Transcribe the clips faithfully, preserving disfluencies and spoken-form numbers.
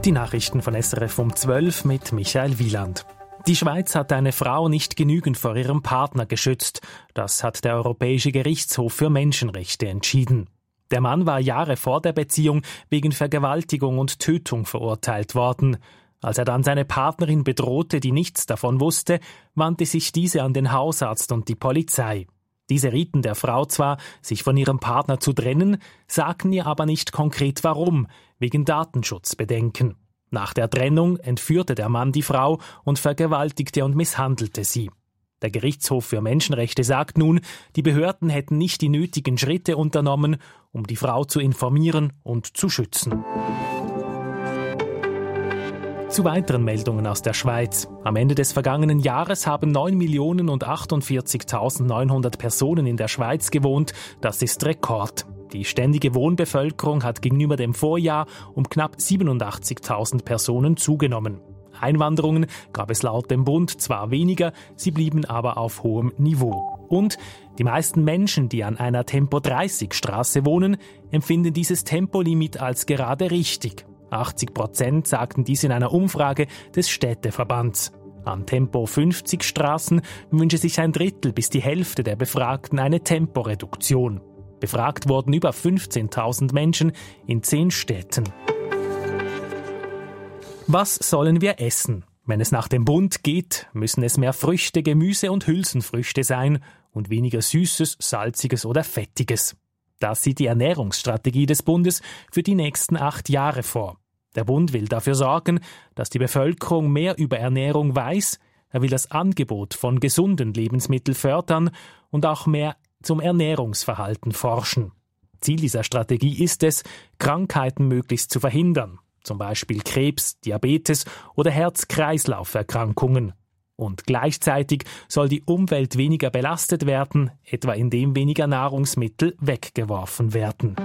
Die Nachrichten von S R F um zwölf mit Michael Wieland. Die Schweiz hat eine Frau nicht genügend vor ihrem Partner geschützt. Das hat der Europäische Gerichtshof für Menschenrechte entschieden. Der Mann war Jahre vor der Beziehung wegen Vergewaltigung und Tötung verurteilt worden. Als er dann seine Partnerin bedrohte, die nichts davon wusste, wandte sich diese an den Hausarzt und die Polizei. Diese rieten der Frau zwar, sich von ihrem Partner zu trennen, sagten ihr aber nicht konkret warum, wegen Datenschutzbedenken. Nach der Trennung entführte der Mann die Frau und vergewaltigte und misshandelte sie. Der Gerichtshof für Menschenrechte sagt nun, die Behörden hätten nicht die nötigen Schritte unternommen, um die Frau zu informieren und zu schützen. Zu weiteren Meldungen aus der Schweiz. Am Ende des vergangenen Jahres haben neun Millionen achtundvierzigtausendneunhundert Personen in der Schweiz gewohnt. Das ist Rekord. Die ständige Wohnbevölkerung hat gegenüber dem Vorjahr um knapp siebenundachtzigtausend Personen zugenommen. Einwanderungen gab es laut dem Bund zwar weniger, sie blieben aber auf hohem Niveau. Und die meisten Menschen, die an einer Tempo dreißig Straße wohnen, empfinden dieses Tempolimit als gerade richtig. achtzig Prozent sagten dies in einer Umfrage des Städteverbands. An Tempo fünfzig Straßen wünsche sich ein Drittel bis die Hälfte der Befragten eine Temporeduktion. Befragt wurden über fünfzehntausend Menschen in zehn Städten. Was sollen wir essen? Wenn es nach dem Bund geht, müssen es mehr Früchte, Gemüse und Hülsenfrüchte sein und weniger Süßes, Salziges oder Fettiges. Das sieht die Ernährungsstrategie des Bundes für die nächsten acht Jahre vor. Der Bund will dafür sorgen, dass die Bevölkerung mehr über Ernährung weiß. Er will das Angebot von gesunden Lebensmitteln fördern und auch mehr zum Ernährungsverhalten forschen. Ziel dieser Strategie ist es, Krankheiten möglichst zu verhindern, zum Beispiel Krebs, Diabetes oder Herz-Kreislauf-Erkrankungen. Und gleichzeitig soll die Umwelt weniger belastet werden, etwa indem weniger Nahrungsmittel weggeworfen werden.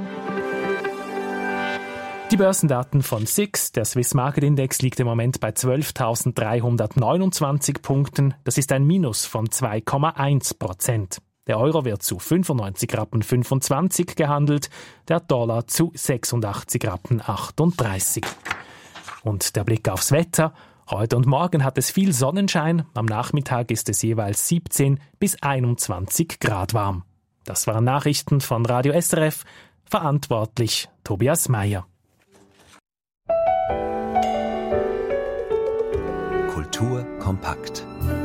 Die Börsendaten von S I X, der Swiss Market Index, liegt im Moment bei zwölftausenddreihundertneunundzwanzig Punkten. Das ist ein Minus von zwei Komma eins Prozent. Der Euro wird zu fünfundneunzig Rappen fünfundzwanzig gehandelt, der Dollar zu sechsundachtzig Rappen achtunddreißig. Und der Blick aufs Wetter. Heute und morgen hat es viel Sonnenschein. Am Nachmittag ist es jeweils siebzehn bis einundzwanzig Grad warm. Das waren Nachrichten von Radio S R F. Verantwortlich Tobias Meyer. Kultur kompakt.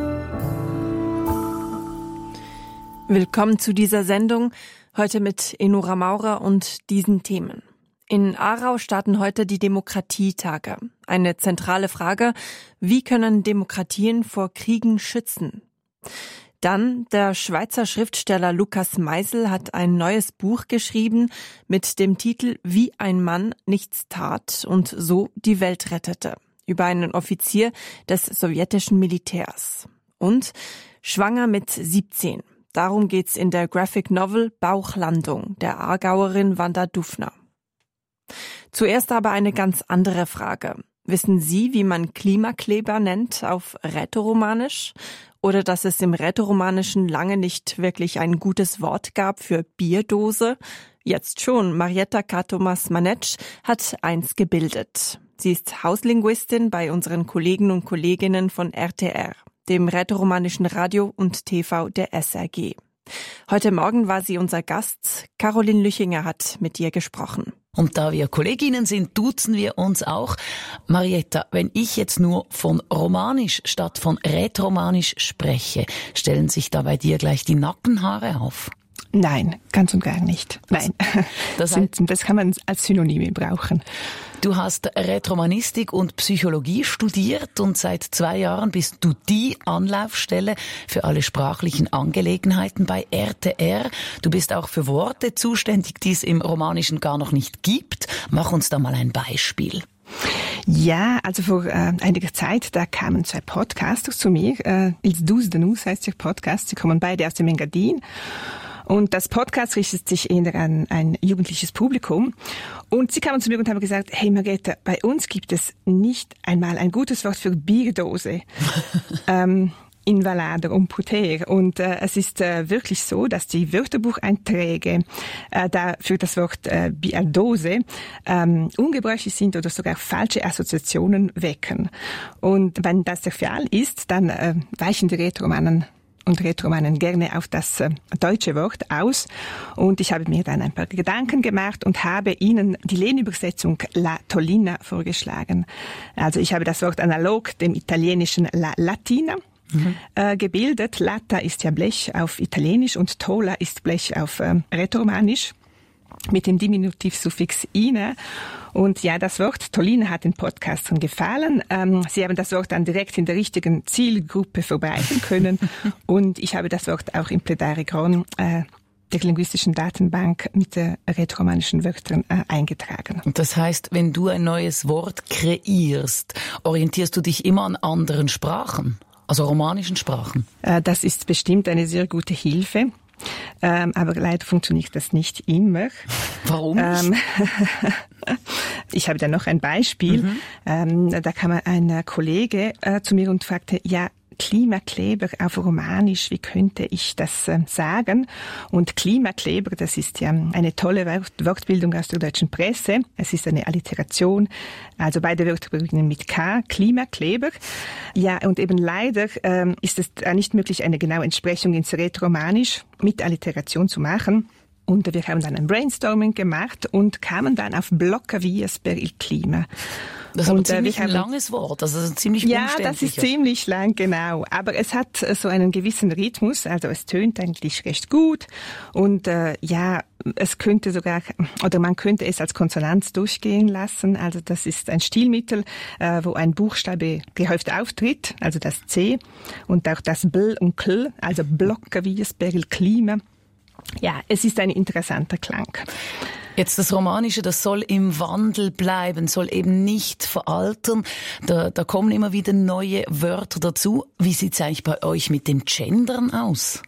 Willkommen zu dieser Sendung, heute mit Enora Maurer und diesen Themen. In Aarau starten heute die Demokratietage. Eine zentrale Frage, wie können Demokratien vor Kriegen schützen? Dann, der Schweizer Schriftsteller Lukas Meisel hat ein neues Buch geschrieben mit dem Titel Wie ein Mann nichts tat und so die Welt rettete, über einen Offizier des sowjetischen Militärs. Und schwanger mit siebzehn. Darum geht's in der Graphic Novel Bauchlandung der Aargauerin Wanda Dufner. Zuerst aber eine ganz andere Frage. Wissen Sie, wie man Klimakleber nennt auf Rätoromanisch? Oder dass es im Rätoromanischen lange nicht wirklich ein gutes Wort gab für Bierdose? Jetzt schon. Marietta Katomas-Manetsch hat eins gebildet. Sie ist Hauslinguistin bei unseren Kollegen und Kolleginnen von R T R, dem rätoromanischen Radio und T V der S R G. Heute Morgen war sie unser Gast. Caroline Lüchinger hat mit ihr gesprochen. Und da wir Kolleginnen sind, duzen wir uns auch. Marietta, wenn ich jetzt nur von Romanisch statt von Rätoromanisch spreche, stellen sich da bei dir gleich die Nackenhaare auf? Nein, ganz und gar nicht. Nein, das, heißt, das kann man als Synonyme brauchen. Du hast Rätoromanistik und Psychologie studiert und seit zwei Jahren bist du die Anlaufstelle für alle sprachlichen Angelegenheiten bei R T R. Du bist auch für Worte zuständig, die es im Romanischen gar noch nicht gibt. Mach uns da mal ein Beispiel. Ja, also vor äh, einiger Zeit, da kamen zwei Podcasters zu mir. Äh, Ils Dus de Nous heißt der Podcast. Sie kommen beide aus dem Engadin. Und das Podcast richtet sich eher an ein jugendliches Publikum. Und sie kamen zu mir und haben gesagt, hey Margareta, bei uns gibt es nicht einmal ein gutes Wort für Bierdose. ähm, Invalader und Puter. Und äh, es ist äh, wirklich so, dass die Wörterbucheinträge äh, da für das Wort äh, Bialdose ähm, ungebräuchlich sind oder sogar falsche Assoziationen wecken. Und wenn das der Fall ist, dann äh, weichen die Rätoromanen und Rätoromanen gerne auf das äh, deutsche Wort aus. Und ich habe mir dann ein paar Gedanken gemacht und habe Ihnen die Lehnübersetzung La Tollina vorgeschlagen. Also ich habe das Wort analog dem italienischen La Latina mhm. äh, gebildet. Latta ist ja Blech auf Italienisch und Tola ist Blech auf äh, Rätoromanisch mit dem Diminutivsuffix ine. Und ja, das Wort Tollina hat den Podcastern gefallen. Ähm, sie haben das Wort dann direkt in der richtigen Zielgruppe verbreiten können. Und ich habe das Wort auch im Plädare Gron, äh, der linguistischen Datenbank mit äh, rätoromanischen Wörtern äh, eingetragen. Das heißt, wenn du ein neues Wort kreierst, orientierst du dich immer an anderen Sprachen, also romanischen Sprachen? Äh, das ist bestimmt eine sehr gute Hilfe. Ähm, aber leider funktioniert das nicht immer. Warum nicht? Ähm, ich habe da noch ein Beispiel. Mhm. Ähm, da kam ein Kollege äh, zu mir und fragte, ja, Klimakleber auf Romanisch, wie könnte ich das äh, sagen? Und Klimakleber, das ist ja eine tolle Wort- Wortbildung aus der deutschen Presse. Es ist eine Alliteration, also beide Wörter beginnen mit K, Klimakleber. Ja, und eben leider ähm, ist es nicht möglich, eine genaue Entsprechung ins Rätoromanisch mit Alliteration zu machen. Und wir haben dann ein Brainstorming gemacht und kamen dann auf Blockavias per il Klima. Das ist aber und, ziemlich äh, ein langes Wort, also ziemlich Ja, umständlich. das ist ziemlich lang, genau. Aber es hat so einen gewissen Rhythmus, also es tönt eigentlich recht gut. Und äh, ja, es könnte sogar, oder man könnte es als Konsonanz durchgehen lassen. Also das ist ein Stilmittel, äh, wo ein Buchstabe gehäuft auftritt, also das C und auch das Bl und Kl, also Blockavias per il Klima. Ja, es ist ein interessanter Klang. Jetzt das Romanische, das soll im Wandel bleiben, soll eben nicht veraltern. Da, da kommen immer wieder neue Wörter dazu. Wie sieht's eigentlich bei euch mit dem Gendern aus?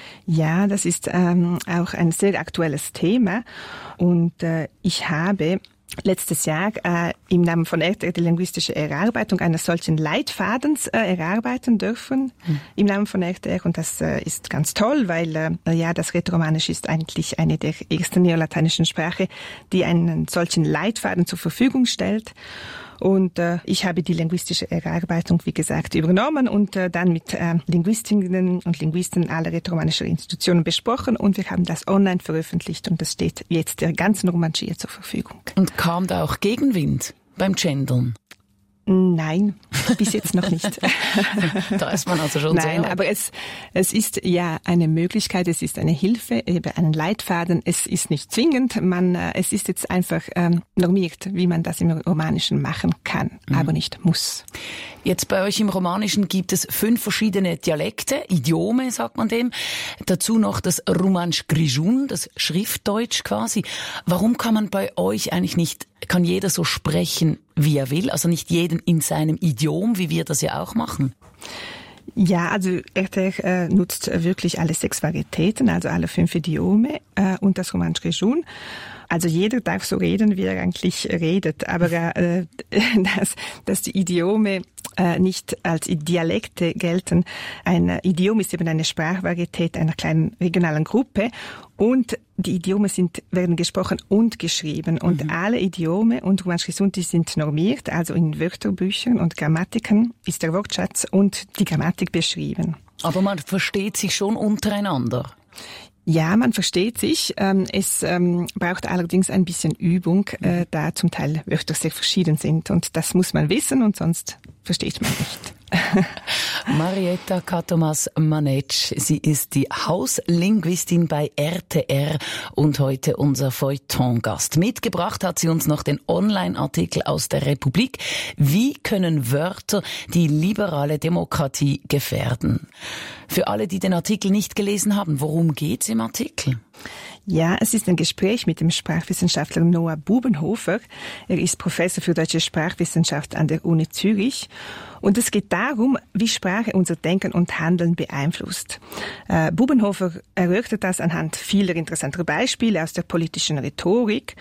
Ja, das ist ähm, auch ein sehr aktuelles Thema. Und äh, ich habe letztes Jahr äh, im Namen von R T R die linguistische Erarbeitung eines solchen Leitfadens äh, erarbeiten dürfen, hm. im Namen von R T R. Und das äh, ist ganz toll, weil äh, ja das Rätoromanisch ist eigentlich eine der ersten neolateinischen Sprache, die einen solchen Leitfaden zur Verfügung stellt. Und äh, ich habe die linguistische Erarbeitung, wie gesagt, übernommen und äh, dann mit äh, Linguistinnen und Linguisten aller rätoromanischer Institutionen besprochen. Und wir haben das online veröffentlicht und das steht jetzt der ganzen Romanschia zur Verfügung. Und kam da auch Gegenwind beim Gendern? Nein, bis jetzt noch nicht. Da ist man also schon Nein, sehr... aber es, es ist ja eine Möglichkeit, es ist eine Hilfe, eben einen Leitfaden. Es ist nicht zwingend, man, es ist jetzt einfach ähm, normiert, wie man das im Romanischen machen kann, mhm. aber nicht muss. Jetzt bei euch im Romanischen gibt es fünf verschiedene Dialekte, Idiome sagt man dem. Dazu noch das Romansch Grischun, das Schriftdeutsch quasi. Warum kann man bei euch eigentlich nicht, kann jeder so sprechen, wie er will? Also nicht jeden in seinem Idiom, wie wir das ja auch machen? Ja, also R T R äh, nutzt wirklich alle sechs Varietäten, also alle fünf Idiome äh, und das Romansch Grischun. Also jeder darf so reden, wie er eigentlich redet, aber äh, dass, dass die Idiome äh, nicht als Dialekte gelten. Ein äh, Idiom ist eben eine Sprachvarietät einer kleinen regionalen Gruppe und die Idiome sind, werden gesprochen und geschrieben und mhm. alle Idiome und Romansch Grischun, die sind normiert, also in Wörterbüchern und Grammatiken ist der Wortschatz und die Grammatik beschrieben. Aber man versteht sich schon untereinander. Ja, man versteht sich. Es braucht allerdings ein bisschen Übung, da zum Teil Wörter sehr verschieden sind. Und das muss man wissen und sonst versteht man nicht. Marietta Katomas-Manetsch, sie ist die Hauslinguistin bei R T R und heute unser Feuilleton-Gast. Mitgebracht hat sie uns noch den Online-Artikel aus der Republik. Wie können Wörter die liberale Demokratie gefährden? Für alle, die den Artikel nicht gelesen haben, worum geht's im Artikel? Ja, es ist ein Gespräch mit dem Sprachwissenschaftler Noah Bubenhofer. Er ist Professor für deutsche Sprachwissenschaft an der Uni Zürich. Und es geht darum, wie Sprache unser Denken und Handeln beeinflusst. Äh, Bubenhofer erörtert das anhand vieler interessanter Beispiele aus der politischen Rhetorik.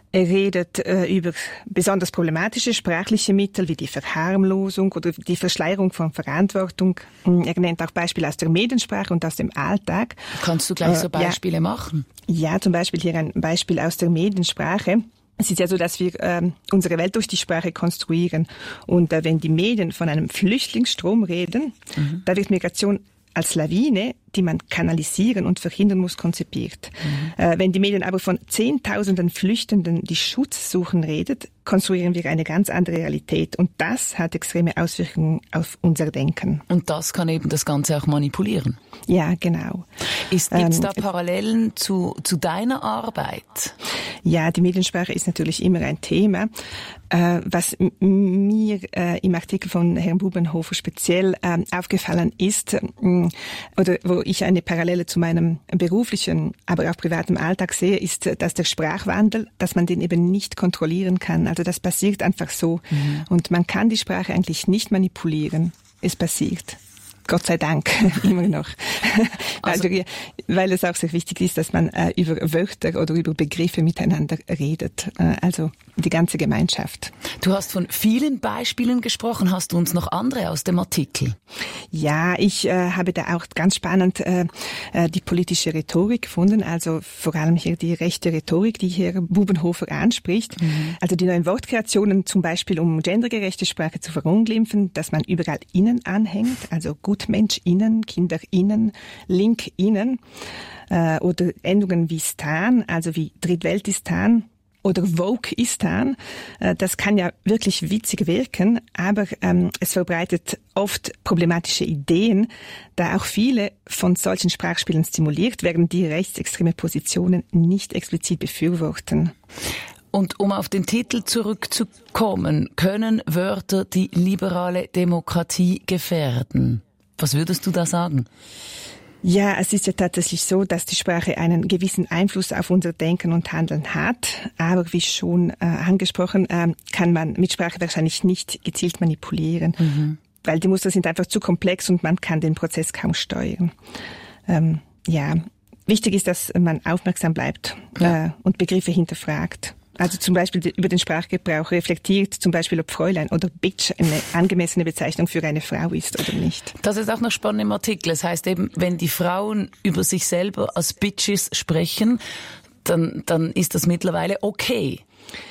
Er redet äh, über besonders problematische sprachliche Mittel wie die Verharmlosung oder die Verschleierung von Verantwortung. Er nennt auch Beispiele aus der Mediensprache und aus dem Alltag. Kannst du gleich so Beispiele äh, ja. machen? Ja, zum Beispiel hier ein Beispiel aus der Mediensprache. Es ist ja so, dass wir äh, unsere Welt durch die Sprache konstruieren. Und äh, wenn die Medien von einem Flüchtlingsstrom reden, mhm. da wird Migration als Lawine, die man kanalisieren und verhindern muss, konzipiert. Mhm. Äh, wenn die Medien aber von Zehntausenden Flüchtenden, die Schutz suchen, redet, konstruieren wir eine ganz andere Realität. Und das hat extreme Auswirkungen auf unser Denken. Und das kann eben das Ganze auch manipulieren? Ja, genau. Gibt es ähm, da Parallelen zu, zu deiner Arbeit? Ja, die Mediensprache ist natürlich immer ein Thema. Äh, was m- mir äh, im Artikel von Herrn Bubenhofer speziell äh, aufgefallen ist, äh, oder wo ich eine Parallele zu meinem beruflichen, aber auch privaten Alltag sehe, ist, dass der Sprachwandel, dass man den eben nicht kontrollieren kann. Also das passiert einfach so. Mhm. Und man kann die Sprache eigentlich nicht manipulieren. Es passiert. Gott sei Dank, immer noch. Also, weil, weil es auch sehr wichtig ist, dass man äh, über Wörter oder über Begriffe miteinander redet. Äh, also die ganze Gemeinschaft. Du hast von vielen Beispielen gesprochen. Hast du uns noch andere aus dem Artikel? Ja, ich äh, habe da auch ganz spannend äh, die politische Rhetorik gefunden. Also vor allem hier die rechte Rhetorik, die Herr Bubenhofer anspricht. Mhm. Also die neuen Wortkreationen zum Beispiel, um gendergerechte Sprache zu verunglimpfen, dass man überall innen anhängt. Also GutmenschInnen, KinderInnen, LinkInnen äh, oder Endungen wie Stan, also wie Drittweltistan oder Wokeistan. Äh, das kann ja wirklich witzig wirken, aber ähm, es verbreitet oft problematische Ideen, da auch viele von solchen Sprachspielen stimuliert werden, die rechtsextreme Positionen nicht explizit befürworten. Und um auf den Titel zurückzukommen, können Wörter die liberale Demokratie gefährden? Was würdest du da sagen? Ja, es ist ja tatsächlich so, dass die Sprache einen gewissen Einfluss auf unser Denken und Handeln hat. Aber wie schon äh, angesprochen, äh, kann man mit Sprache wahrscheinlich nicht gezielt manipulieren. Mhm. Weil die Muster sind einfach zu komplex und man kann den Prozess kaum steuern. Ähm, ja, wichtig ist, dass man aufmerksam bleibt ja. äh, und Begriffe hinterfragt. Also zum Beispiel über den Sprachgebrauch reflektiert, zum Beispiel ob Fräulein oder Bitch eine angemessene Bezeichnung für eine Frau ist oder nicht. Das ist auch noch spannend im Artikel. Das heißt eben, wenn die Frauen über sich selber als Bitches sprechen, dann, dann ist das mittlerweile okay.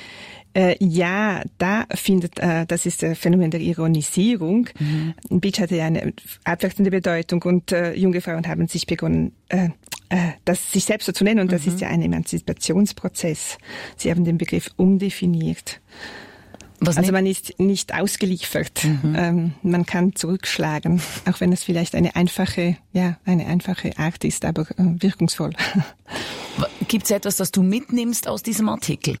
Äh, ja, da findet, äh, das ist das Phänomen der Ironisierung. Mhm. Bitch hatte ja eine abwertende Bedeutung und äh, junge Frauen haben sich begonnen, äh, äh, das sich selbst so zu nennen und das mhm. ist ja ein Emanzipationsprozess. Sie haben den Begriff umdefiniert. Was also man ist nicht ausgeliefert. Mhm. Ähm, man kann zurückschlagen, auch wenn es vielleicht eine einfache, ja, eine einfache Art ist, aber äh, wirkungsvoll. Gibt es etwas, das du mitnimmst aus diesem Artikel?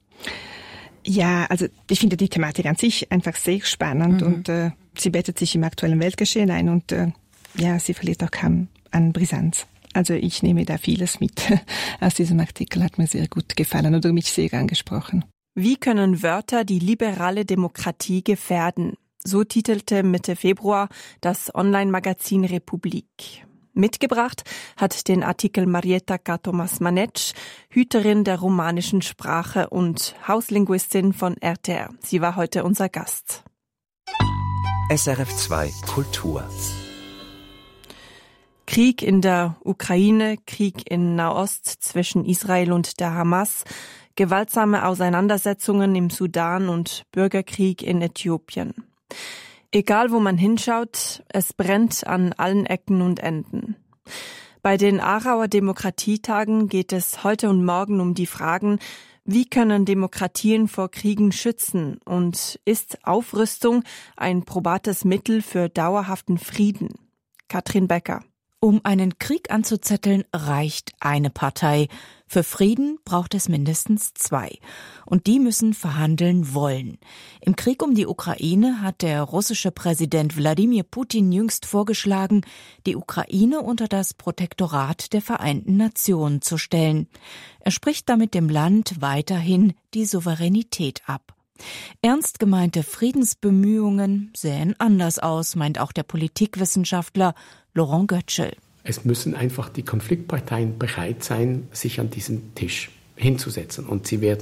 Ja, also ich finde die Thematik an sich einfach sehr spannend mhm. und äh, sie bettet sich im aktuellen Weltgeschehen ein und äh, ja, sie verliert auch kaum an Brisanz. Also ich nehme da vieles mit aus diesem Artikel, hat mir sehr gut gefallen oder mich sehr angesprochen. Wie können Wörter die liberale Demokratie gefährden? So titelte Mitte Februar das Online-Magazin Republik. Mitgebracht hat den Artikel Marietta Kato-Masmanetsch, Hüterin der romanischen Sprache und Hauslinguistin von R T R. Sie war heute unser Gast. S R F zwei Kultur. Krieg in der Ukraine, Krieg in Nahost zwischen Israel und der Hamas, gewaltsame Auseinandersetzungen im Sudan und Bürgerkrieg in Äthiopien. Egal wo man hinschaut, es brennt an allen Ecken und Enden. Bei den Aarauer Demokratietagen geht es heute und morgen um die Fragen, wie können Demokratien vor Kriegen schützen und ist Aufrüstung ein probates Mittel für dauerhaften Frieden? Katrin Becker. Um einen Krieg anzuzetteln, reicht eine Partei. Für Frieden braucht es mindestens zwei. Und die müssen verhandeln wollen. Im Krieg um die Ukraine hat der russische Präsident Wladimir Putin jüngst vorgeschlagen, die Ukraine unter das Protektorat der Vereinten Nationen zu stellen. Er spricht damit dem Land weiterhin die Souveränität ab. Ernst gemeinte Friedensbemühungen sähen anders aus, meint auch der Politikwissenschaftler Laurent Götschel. Es müssen einfach die Konfliktparteien bereit sein, sich an diesen Tisch hinzusetzen. Und sie werden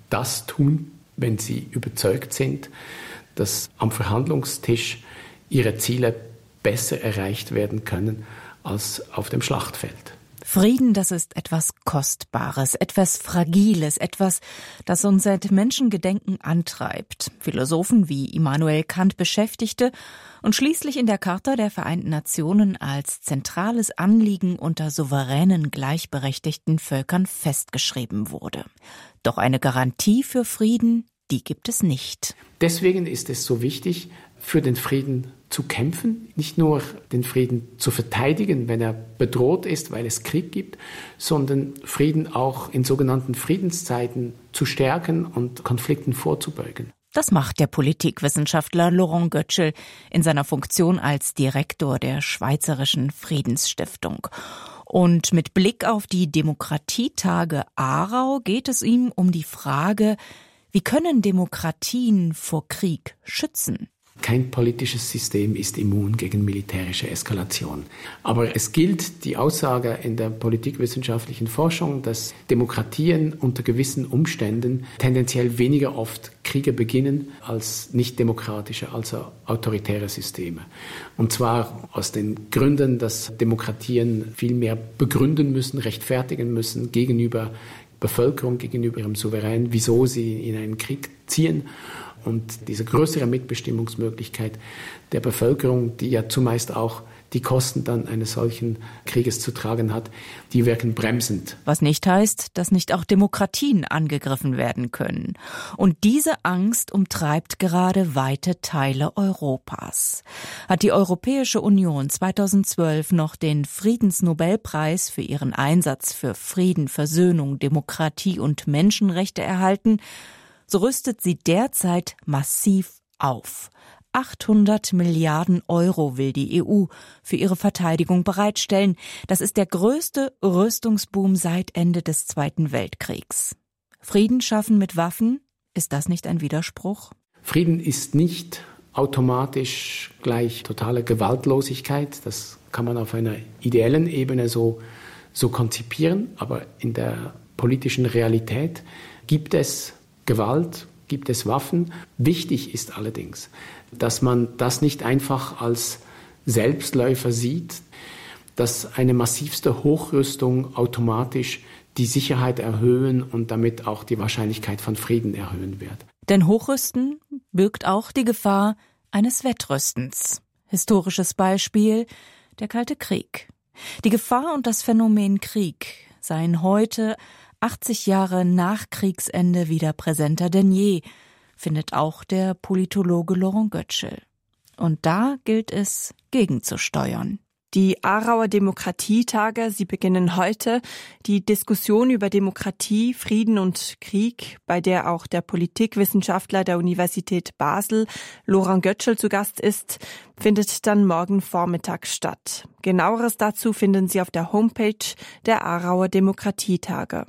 das tun, wenn sie überzeugt sind, dass am Verhandlungstisch ihre Ziele besser erreicht werden können als auf dem Schlachtfeld. Frieden, das ist etwas Kostbares, etwas Fragiles, etwas, das uns seit Menschengedenken antreibt. Philosophen wie Immanuel Kant beschäftigte und schließlich in der Charta der Vereinten Nationen als zentrales Anliegen unter souveränen, gleichberechtigten Völkern festgeschrieben wurde. Doch eine Garantie für Frieden, die gibt es nicht. Deswegen ist es so wichtig, für den Frieden zu kämpfen, nicht nur den Frieden zu verteidigen, wenn er bedroht ist, weil es Krieg gibt, sondern Frieden auch in sogenannten Friedenszeiten zu stärken und Konflikten vorzubeugen. Das macht der Politikwissenschaftler Laurent Götschel in seiner Funktion als Direktor der Schweizerischen Friedensstiftung. Und mit Blick auf die Demokratietage Aarau geht es ihm um die Frage, wie können Demokratien vor Krieg schützen? Kein politisches System ist immun gegen militärische Eskalation. Aber es gilt die Aussage in der politikwissenschaftlichen Forschung, dass Demokratien unter gewissen Umständen tendenziell weniger oft Kriege beginnen als nicht demokratische, also autoritäre Systeme. Und zwar aus den Gründen, dass Demokratien viel mehr begründen müssen, rechtfertigen müssen gegenüber Bevölkerung, gegenüber ihrem Souverän, wieso sie in einen Krieg ziehen. Und diese größere Mitbestimmungsmöglichkeit der Bevölkerung, die ja zumeist auch die Kosten dann eines solchen Krieges zu tragen hat, die wirken bremsend. Was nicht heißt, dass nicht auch Demokratien angegriffen werden können. Und diese Angst umtreibt gerade weite Teile Europas. Hat die Europäische Union zweitausendzwölf noch den Friedensnobelpreis für ihren Einsatz für Frieden, Versöhnung, Demokratie und Menschenrechte erhalten, so rüstet sie derzeit massiv auf. achthundert Milliarden Euro will die E U für ihre Verteidigung bereitstellen. Das ist der größte Rüstungsboom seit Ende des Zweiten Weltkriegs. Frieden schaffen mit Waffen, ist das nicht ein Widerspruch? Frieden ist nicht automatisch gleich totale Gewaltlosigkeit. Das kann man auf einer ideellen Ebene so, so konzipieren. Aber in der politischen Realität gibt es Gewalt, gibt es Waffen. Wichtig ist allerdings, dass man das nicht einfach als Selbstläufer sieht, dass eine massivste Hochrüstung automatisch die Sicherheit erhöhen und damit auch die Wahrscheinlichkeit von Frieden erhöhen wird. Denn Hochrüsten birgt auch die Gefahr eines Wettrüstens. Historisches Beispiel: der Kalte Krieg. Die Gefahr und das Phänomen Krieg seien heute, achtzig Jahre nach Kriegsende, wieder präsenter denn je, findet auch der Politologe Laurent Götschel. Und da gilt es, gegenzusteuern. Die Aarauer Demokratietage, sie beginnen heute. Die Diskussion über Demokratie, Frieden und Krieg, bei der auch der Politikwissenschaftler der Universität Basel, Laurent Götschel, zu Gast ist, findet dann morgen Vormittag statt. Genaueres dazu finden Sie auf der Homepage der Aarauer Demokratietage.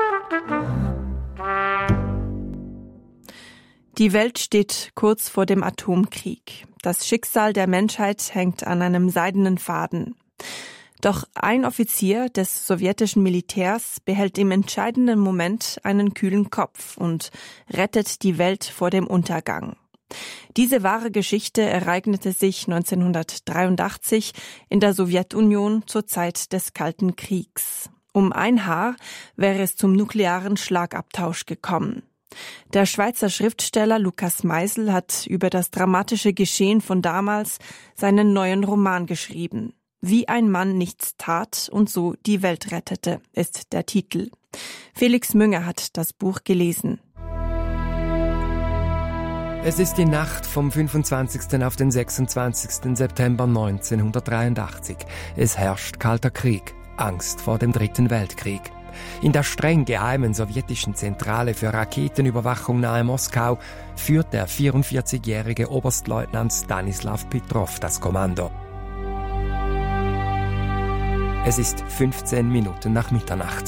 Die Welt steht kurz vor dem Atomkrieg. Das Schicksal der Menschheit hängt an einem seidenen Faden. Doch ein Offizier des sowjetischen Militärs behält im entscheidenden Moment einen kühlen Kopf und rettet die Welt vor dem Untergang. Diese wahre Geschichte ereignete sich neunzehnhundertdreiundachtzig in der Sowjetunion zur Zeit des Kalten Kriegs. Um ein Haar wäre es zum nuklearen Schlagabtausch gekommen. Der Schweizer Schriftsteller Lukas Meisel hat über das dramatische Geschehen von damals seinen neuen Roman geschrieben. Wie ein Mann nichts tat und so die Welt rettete, ist der Titel. Felix Münger hat das Buch gelesen. Es ist die Nacht vom fünfundzwanzigsten auf den sechsundzwanzigsten September neunzehnhundertdreiundachtzig. Es herrscht kalter Krieg, Angst vor dem Dritten Weltkrieg. In der streng geheimen sowjetischen Zentrale für Raketenüberwachung nahe Moskau führt der vierundvierzigjährige Oberstleutnant Stanislav Petrov das Kommando. Es ist fünfzehn Minuten nach Mitternacht.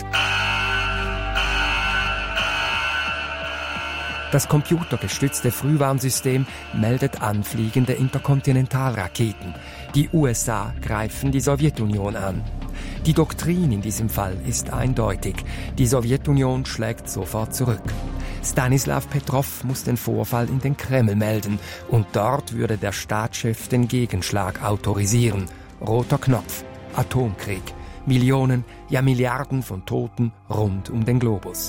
Das computergestützte Frühwarnsystem meldet anfliegende Interkontinentalraketen. Die U S A greifen die Sowjetunion an. Die Doktrin in diesem Fall ist eindeutig. Die Sowjetunion schlägt sofort zurück. Stanislav Petrov muss den Vorfall in den Kreml melden und dort würde der Staatschef den Gegenschlag autorisieren. Roter Knopf, Atomkrieg, Millionen, ja Milliarden von Toten rund um den Globus.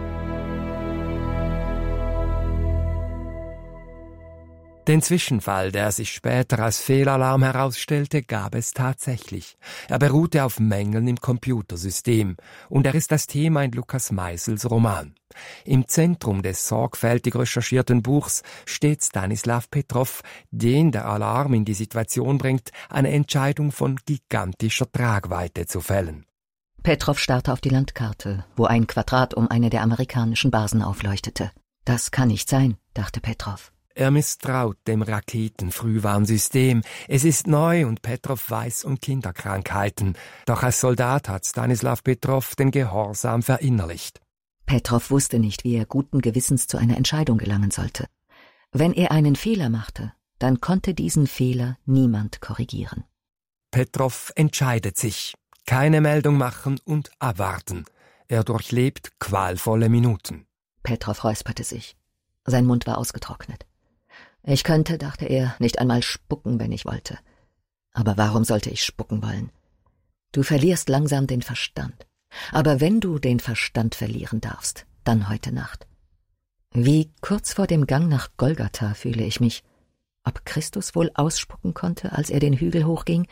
Den Zwischenfall, der sich später als Fehlalarm herausstellte, gab es tatsächlich. Er beruhte auf Mängeln im Computersystem und er ist das Thema in Lukas Meisels Roman. Im Zentrum des sorgfältig recherchierten Buchs steht Stanislav Petrov, den der Alarm in die Situation bringt, eine Entscheidung von gigantischer Tragweite zu fällen. Petrov starrte auf die Landkarte, wo ein Quadrat um eine der amerikanischen Basen aufleuchtete. Das kann nicht sein, dachte Petrov. Er misstraut dem Raketenfrühwarnsystem. Es ist neu und Petrov weiß um Kinderkrankheiten. Doch als Soldat hat Stanislav Petrov den Gehorsam verinnerlicht. Petrov wusste nicht, wie er guten Gewissens zu einer Entscheidung gelangen sollte. Wenn er einen Fehler machte, dann konnte diesen Fehler niemand korrigieren. Petrov entscheidet sich. Keine Meldung machen und abwarten. Er durchlebt qualvolle Minuten. Petrov räusperte sich. Sein Mund war ausgetrocknet. Ich könnte, dachte er, nicht einmal spucken, wenn ich wollte. Aber warum sollte ich spucken wollen? Du verlierst langsam den Verstand. Aber wenn du den Verstand verlieren darfst, dann heute Nacht. Wie kurz vor dem Gang nach Golgatha fühle ich mich. Ob Christus wohl ausspucken konnte, als er den Hügel hochging?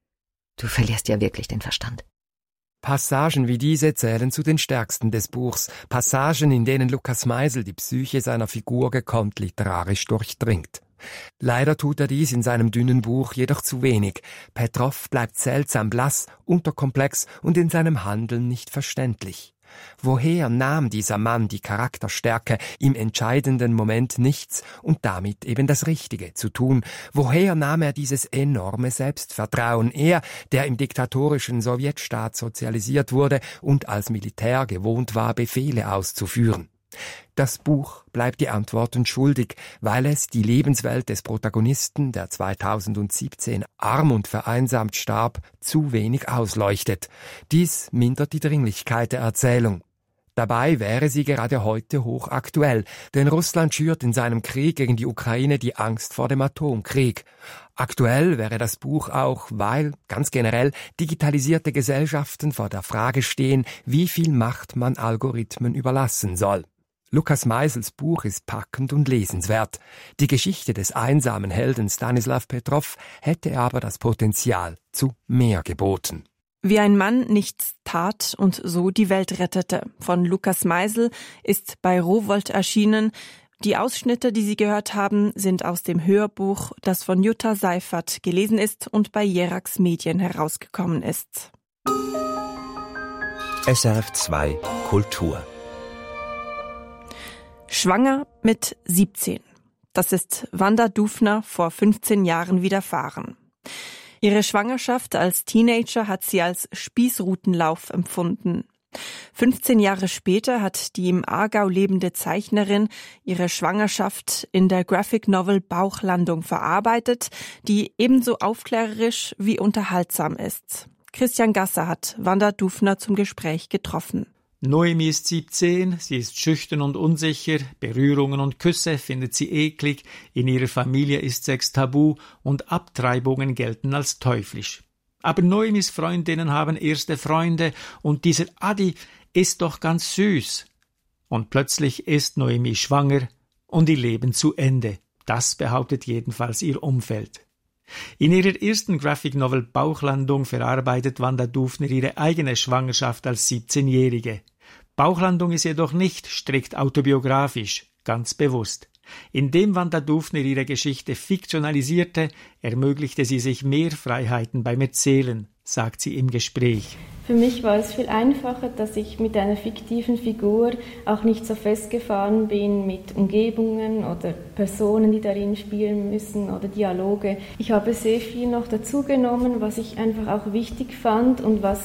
Du verlierst ja wirklich den Verstand. Passagen wie diese zählen zu den stärksten des Buchs, Passagen, in denen Lukas Meisel die Psyche seiner Figur gekonnt literarisch durchdringt. Leider tut er dies in seinem dünnen Buch jedoch zu wenig. Petrov bleibt seltsam blass, unterkomplex und in seinem Handeln nicht verständlich. Woher nahm dieser Mann die Charakterstärke, im entscheidenden Moment nichts und damit eben das Richtige zu tun? Woher nahm er dieses enorme Selbstvertrauen? Er, der im diktatorischen Sowjetstaat sozialisiert wurde und als Militär gewohnt war, Befehle auszuführen. Das Buch bleibt die Antworten schuldig, weil es die Lebenswelt des Protagonisten, der zweitausendsiebzehn arm und vereinsamt starb, zu wenig ausleuchtet. Dies mindert die Dringlichkeit der Erzählung. Dabei wäre sie gerade heute hochaktuell, denn Russland schürt in seinem Krieg gegen die Ukraine die Angst vor dem Atomkrieg. Aktuell wäre das Buch auch, weil, ganz generell, digitalisierte Gesellschaften vor der Frage stehen, wie viel Macht man Algorithmen überlassen soll. Lukas Meisels Buch ist packend und lesenswert. Die Geschichte des einsamen Helden Stanislav Petrov hätte aber das Potenzial zu mehr geboten. Wie ein Mann nichts tat und so die Welt rettete. Von Lukas Meisel ist bei Rowohlt erschienen. Die Ausschnitte, die Sie gehört haben, sind aus dem Hörbuch, das von Jutta Seifert gelesen ist und bei Jerax Medien herausgekommen ist. S R F zwei Kultur. Schwanger mit siebzehn. Das ist Wanda Dufner vor fünfzehn Jahren widerfahren. Ihre Schwangerschaft als Teenager hat sie als Spießrutenlauf empfunden. fünfzehn Jahre später hat die im Aargau lebende Zeichnerin ihre Schwangerschaft in der Graphic Novel Bauchlandung verarbeitet, die ebenso aufklärerisch wie unterhaltsam ist. Christian Gasser hat Wanda Dufner zum Gespräch getroffen. Noemi ist siebzehn, sie ist schüchtern und unsicher, Berührungen und Küsse findet sie eklig, in ihrer Familie ist Sex tabu und Abtreibungen gelten als teuflisch. Aber Noemis Freundinnen haben erste Freunde und dieser Adi ist doch ganz süß. Und plötzlich ist Noemi schwanger und ihr Leben zu Ende. Das behauptet jedenfalls ihr Umfeld. In ihrer ersten Graphic Novel Bauchlandung verarbeitet Wanda Dufner ihre eigene Schwangerschaft als siebzehnjährige. Bauchlandung ist jedoch nicht strikt autobiografisch, ganz bewusst. Indem Wanda Dufner ihre Geschichte fiktionalisierte, ermöglichte sie sich mehr Freiheiten beim Erzählen, sagt sie im Gespräch. Für mich war es viel einfacher, dass ich mit einer fiktiven Figur auch nicht so festgefahren bin mit Umgebungen oder Personen, die darin spielen müssen oder Dialoge. Ich habe sehr viel noch dazugenommen, was ich einfach auch wichtig fand und was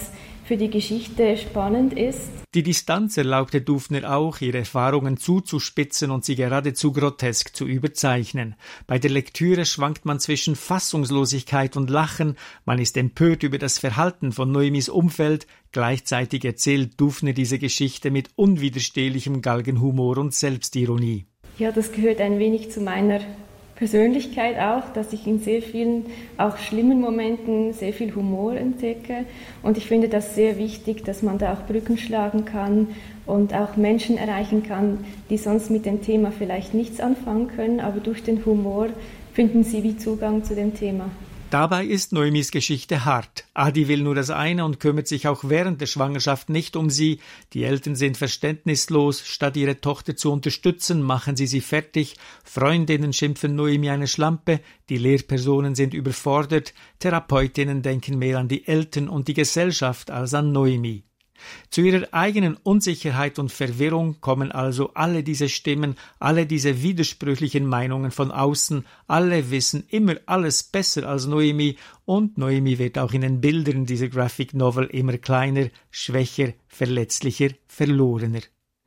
für die Geschichte spannend ist. Die Distanz erlaubte Dufner auch, ihre Erfahrungen zuzuspitzen und sie geradezu grotesk zu überzeichnen. Bei der Lektüre schwankt man zwischen Fassungslosigkeit und Lachen, man ist empört über das Verhalten von Noemis Umfeld, gleichzeitig erzählt Dufner diese Geschichte mit unwiderstehlichem Galgenhumor und Selbstironie. Ja, das gehört ein wenig zu meiner Persönlichkeit auch, dass ich in sehr vielen, auch schlimmen Momenten sehr viel Humor entdecke. Und ich finde das sehr wichtig, dass man da auch Brücken schlagen kann und auch Menschen erreichen kann, die sonst mit dem Thema vielleicht nichts anfangen können, aber durch den Humor finden sie wie Zugang zu dem Thema. Dabei ist Noemis Geschichte hart. Adi will nur das eine und kümmert sich auch während der Schwangerschaft nicht um sie. Die Eltern sind verständnislos. Statt ihre Tochter zu unterstützen, machen sie sie fertig. Freundinnen schimpfen Noemi eine Schlampe. Die Lehrpersonen sind überfordert. Therapeutinnen denken mehr an die Eltern und die Gesellschaft als an Noemi. Zu ihrer eigenen Unsicherheit und Verwirrung kommen also alle diese Stimmen, alle diese widersprüchlichen Meinungen von außen, alle wissen immer alles besser als Noemi und Noemi wird auch in den Bildern dieser Graphic Novel immer kleiner, schwächer, verletzlicher, verlorener.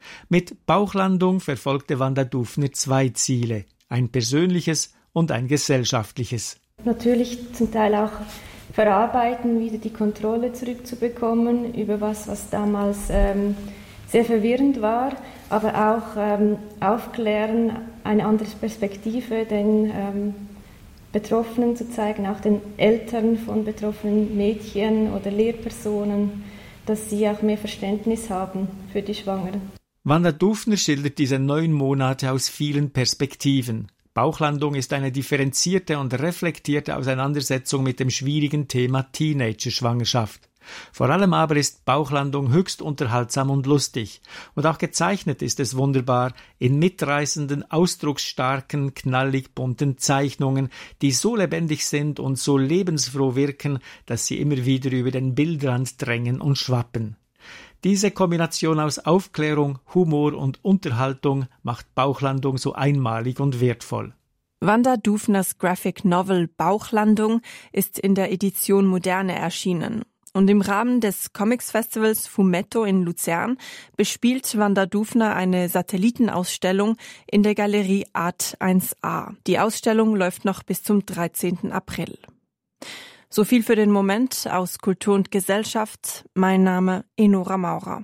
Mit Bauchlandung verfolgte Wanda Dufner zwei Ziele, ein persönliches und ein gesellschaftliches. Natürlich zum Teil auch verarbeiten, wieder die Kontrolle zurückzubekommen über was, was damals ähm, sehr verwirrend war, aber auch ähm, aufklären, eine andere Perspektive den ähm, Betroffenen zu zeigen, auch den Eltern von betroffenen Mädchen oder Lehrpersonen, dass sie auch mehr Verständnis haben für die Schwangeren. Wanda Dufner schildert diese neun Monate aus vielen Perspektiven. Bauchlandung ist eine differenzierte und reflektierte Auseinandersetzung mit dem schwierigen Thema Teenager-Schwangerschaft. Vor allem aber ist Bauchlandung höchst unterhaltsam und lustig. Und auch gezeichnet ist es wunderbar in mitreißenden, ausdrucksstarken, knallig bunten Zeichnungen, die so lebendig sind und so lebensfroh wirken, dass sie immer wieder über den Bildrand drängen und schwappen. Diese Kombination aus Aufklärung, Humor und Unterhaltung macht Bauchlandung so einmalig und wertvoll. Wanda Dufners Graphic Novel Bauchlandung ist in der Edition Moderne erschienen. Und im Rahmen des Comics Festivals Fumetto in Luzern bespielt Wanda Dufner eine Satellitenausstellung in der Galerie Art eins a. Die Ausstellung läuft noch bis zum dreizehnten April. So viel für den Moment aus Kultur und Gesellschaft. Mein Name Enora Maurer.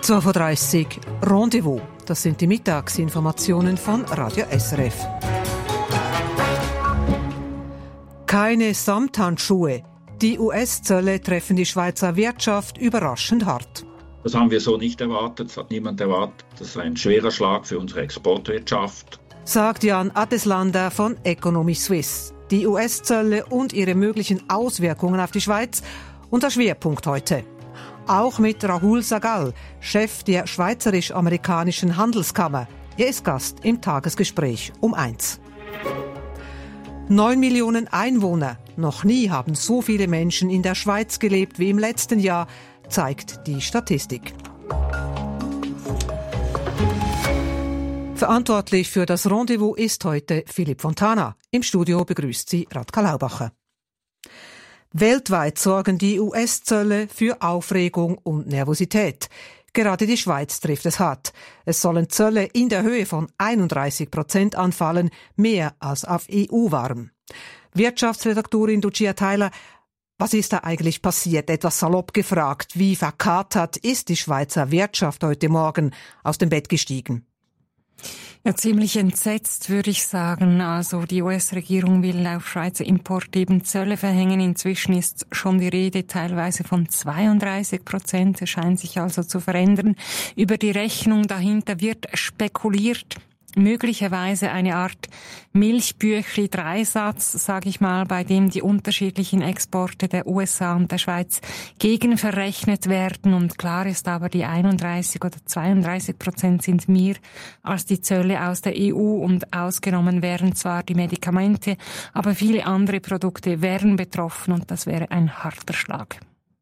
zwölf Uhr dreißig Rendezvous. Das sind die Mittagsinformationen von Radio S R F. Keine Samthandschuhe. Die U S-Zölle treffen die Schweizer Wirtschaft überraschend hart. Das haben wir so nicht erwartet, das hat niemand erwartet. Das ist ein schwerer Schlag für unsere Exportwirtschaft, sagt Jan Atteslander von Economy Suisse. Die U S-Zölle und ihre möglichen Auswirkungen auf die Schweiz, unser Schwerpunkt heute. Auch mit Rahul Sahgal, Chef der Schweizerisch-Amerikanischen Handelskammer. Er ist Gast im Tagesgespräch um eins. Neun Millionen Einwohner. Noch nie haben so viele Menschen in der Schweiz gelebt wie im letzten Jahr, zeigt die Statistik. Verantwortlich für das Rendezvous ist heute Philipp Fontana. Im Studio begrüßt sie Radka Laubacher. Weltweit sorgen die U S-Zölle für Aufregung und Nervosität. Gerade die Schweiz trifft es hart. Es sollen Zölle in der Höhe von einunddreißig Prozent anfallen, mehr als auf E U-Waren. Wirtschaftsredaktorin Lucia Theiler, was ist da eigentlich passiert? Etwas salopp gefragt, wie verkatert ist die Schweizer Wirtschaft heute Morgen aus dem Bett gestiegen? Ja, ziemlich entsetzt, würde ich sagen. Also die U S-Regierung will auf Schweizer Import eben Zölle verhängen. Inzwischen ist schon die Rede teilweise von zweiunddreißig Prozent. Es scheint sich also zu verändern. Über die Rechnung dahinter wird spekuliert. Möglicherweise eine Art Milchbüchli-Dreisatz, sage ich mal, bei dem die unterschiedlichen Exporte der U S A und der Schweiz gegenverrechnet werden. Und klar ist aber, die einunddreißig oder zweiunddreißig Prozent sind mehr als die Zölle aus der E U und ausgenommen wären zwar die Medikamente, aber viele andere Produkte wären betroffen und das wäre ein harter Schlag.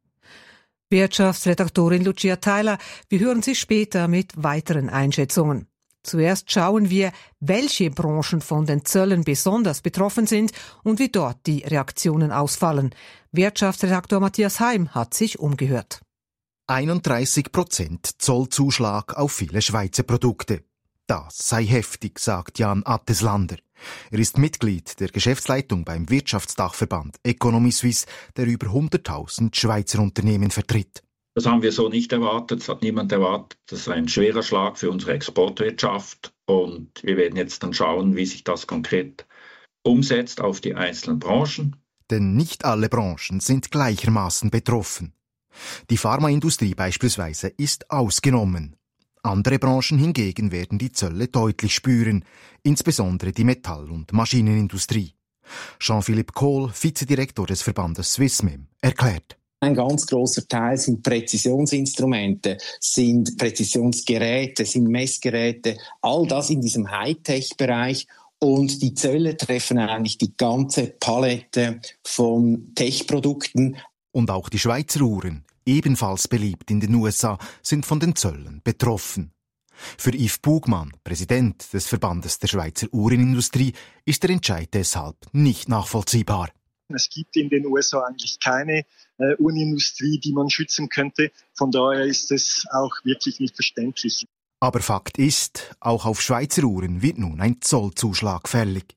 Wirtschaftsredaktorin Lucia Theiler, wir hören Sie später mit weiteren Einschätzungen. Zuerst schauen wir, welche Branchen von den Zöllen besonders betroffen sind und wie dort die Reaktionen ausfallen. Wirtschaftsredaktor Matthias Heim hat sich umgehört. einunddreißig Prozent Zollzuschlag auf viele Schweizer Produkte. Das sei heftig, sagt Jan Atteslander. Er ist Mitglied der Geschäftsleitung beim Wirtschaftsdachverband Economy Suisse, der über hunderttausend Schweizer Unternehmen vertritt. Das haben wir so nicht erwartet, das hat niemand erwartet. Das ist ein schwerer Schlag für unsere Exportwirtschaft und wir werden jetzt dann schauen, wie sich das konkret umsetzt auf die einzelnen Branchen. Denn nicht alle Branchen sind gleichermaßen betroffen. Die Pharmaindustrie beispielsweise ist ausgenommen. Andere Branchen hingegen werden die Zölle deutlich spüren, insbesondere die Metall- und Maschinenindustrie. Jean-Philippe Kohl, Vizedirektor des Verbandes Swissmem, erklärt. Ein ganz grosser Teil sind Präzisionsinstrumente, sind Präzisionsgeräte, sind Messgeräte, all das in diesem Hightech-Bereich. Und die Zölle treffen eigentlich die ganze Palette von Tech-Produkten. Und auch die Schweizer Uhren, ebenfalls beliebt in den U S A, sind von den Zöllen betroffen. Für Yves Bugmann, Präsident des Verbandes der Schweizer Uhrenindustrie, ist der Entscheid deshalb nicht nachvollziehbar. Es gibt in den U S A eigentlich keine äh, Uhrenindustrie, die man schützen könnte. Von daher ist es auch wirklich nicht verständlich. Aber Fakt ist, auch auf Schweizer Uhren wird nun ein Zollzuschlag fällig.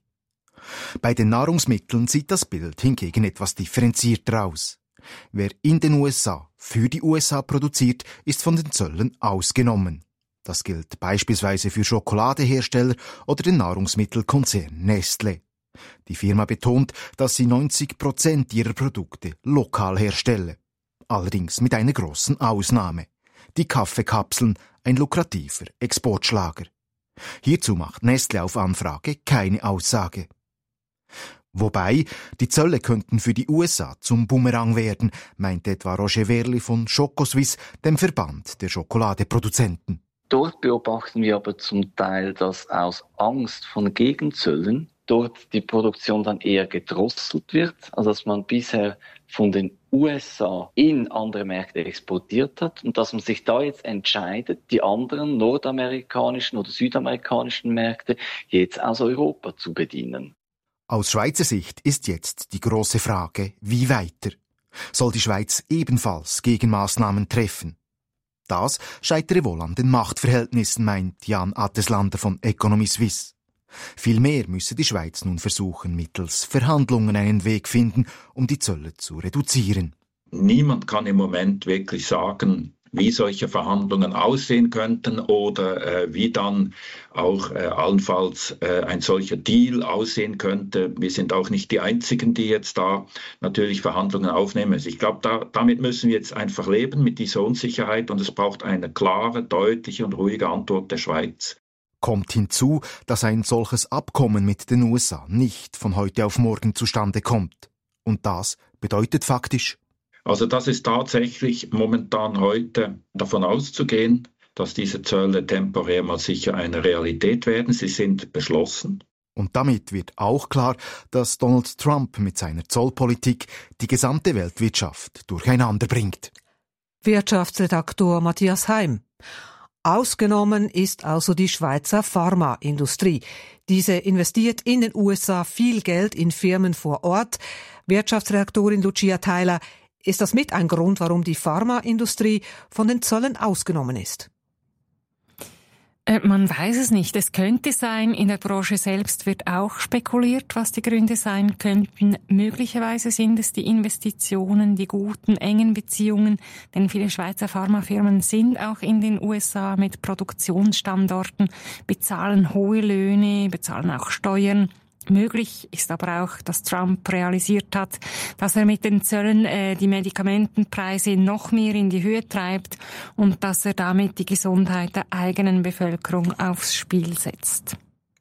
Bei den Nahrungsmitteln sieht das Bild hingegen etwas differenzierter aus. Wer in den U S A für die U S A produziert, ist von den Zöllen ausgenommen. Das gilt beispielsweise für Schokoladehersteller oder den Nahrungsmittelkonzern Nestlé. Die Firma betont, dass sie neunzig Prozent ihrer Produkte lokal herstelle. Allerdings mit einer großen Ausnahme. Die Kaffeekapseln, ein lukrativer Exportschlager. Hierzu macht Nestlé auf Anfrage keine Aussage. Wobei, die Zölle könnten für die U S A zum Bumerang werden, meint etwa Roger Werli von Schokoswiss, dem Verband der Schokoladeproduzenten. Dort beobachten wir aber zum Teil, dass aus Angst von Gegenzöllen dort die Produktion dann eher gedrosselt wird, also dass man bisher von den U S A in andere Märkte exportiert hat und dass man sich da jetzt entscheidet, die anderen nordamerikanischen oder südamerikanischen Märkte jetzt aus Europa zu bedienen. Aus Schweizer Sicht ist jetzt die große Frage, wie weiter? Soll die Schweiz ebenfalls Gegenmaßnahmen treffen? Das scheitere wohl an den Machtverhältnissen, meint Jan Atteslander von Economy Suisse. Vielmehr müsse die Schweiz nun versuchen, mittels Verhandlungen einen Weg finden, um die Zölle zu reduzieren. Niemand kann im Moment wirklich sagen, wie solche Verhandlungen aussehen könnten oder äh, wie dann auch äh, allenfalls äh, ein solcher Deal aussehen könnte. Wir sind auch nicht die Einzigen, die jetzt da natürlich Verhandlungen aufnehmen. Also ich glaube, da, damit müssen wir jetzt einfach leben, mit dieser Unsicherheit, und es braucht eine klare, deutliche und ruhige Antwort der Schweiz. Kommt hinzu, dass ein solches Abkommen mit den U S A nicht von heute auf morgen zustande kommt. Und das bedeutet faktisch: Also das ist tatsächlich momentan heute davon auszugehen, dass diese Zölle temporär mal sicher eine Realität werden. Sie sind beschlossen. Und damit wird auch klar, dass Donald Trump mit seiner Zollpolitik die gesamte Weltwirtschaft durcheinander bringt. Wirtschaftsredaktor Matthias Heim. Ausgenommen ist also die Schweizer Pharmaindustrie. Diese investiert in den U S A viel Geld in Firmen vor Ort. Wirtschaftsredaktorin Lucia Theiler, ist das mit ein Grund, warum die Pharmaindustrie von den Zöllen ausgenommen ist? Man weiß es nicht. Es könnte sein, in der Branche selbst wird auch spekuliert, was die Gründe sein könnten. Möglicherweise sind es die Investitionen, die guten, engen Beziehungen, denn viele Schweizer Pharmafirmen sind auch in den U S A mit Produktionsstandorten, bezahlen hohe Löhne, bezahlen auch Steuern. Möglich ist aber auch, dass Trump realisiert hat, dass er mit den Zöllen äh, die Medikamentenpreise noch mehr in die Höhe treibt und dass er damit die Gesundheit der eigenen Bevölkerung aufs Spiel setzt.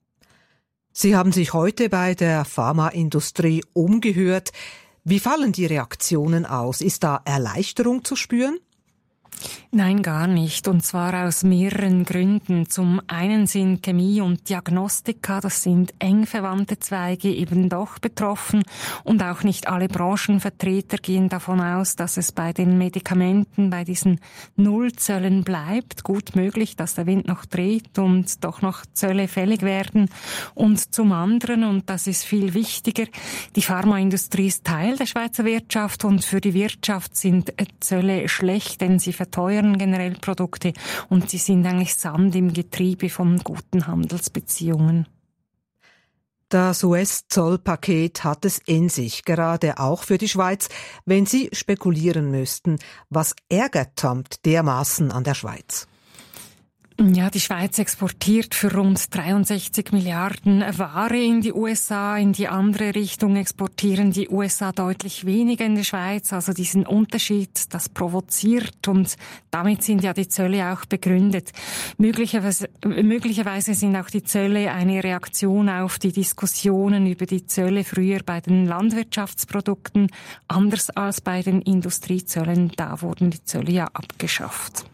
Sie haben sich heute bei der Pharmaindustrie umgehört. Wie fallen die Reaktionen aus? Ist da Erleichterung zu spüren? Nein, gar nicht. Und zwar aus mehreren Gründen. Zum einen sind Chemie und Diagnostika, das sind eng verwandte Zweige, eben doch betroffen. Und auch nicht alle Branchenvertreter gehen davon aus, dass es bei den Medikamenten, bei diesen Nullzöllen bleibt. Gut möglich, dass der Wind noch dreht und doch noch Zölle fällig werden. Und zum anderen, und das ist viel wichtiger, die Pharmaindustrie ist Teil der Schweizer Wirtschaft und für die Wirtschaft sind Zölle schlecht, denn sie verteuern generell Produkte und sie sind eigentlich Sand im Getriebe von guten Handelsbeziehungen. Das U S-Zollpaket hat es in sich, gerade auch für die Schweiz, wenn Sie spekulieren müssten. Was ärgert Trump dermaßen an der Schweiz? Ja, die Schweiz exportiert für rund dreiundsechzig Milliarden Ware in die U S A. In die andere Richtung exportieren die U S A deutlich weniger in die Schweiz. Also diesen Unterschied, das provoziert und damit sind ja die Zölle auch begründet. Möglicherweise, möglicherweise sind auch die Zölle eine Reaktion auf die Diskussionen über die Zölle früher bei den Landwirtschaftsprodukten. Anders als bei den Industriezöllen, da wurden die Zölle ja abgeschafft.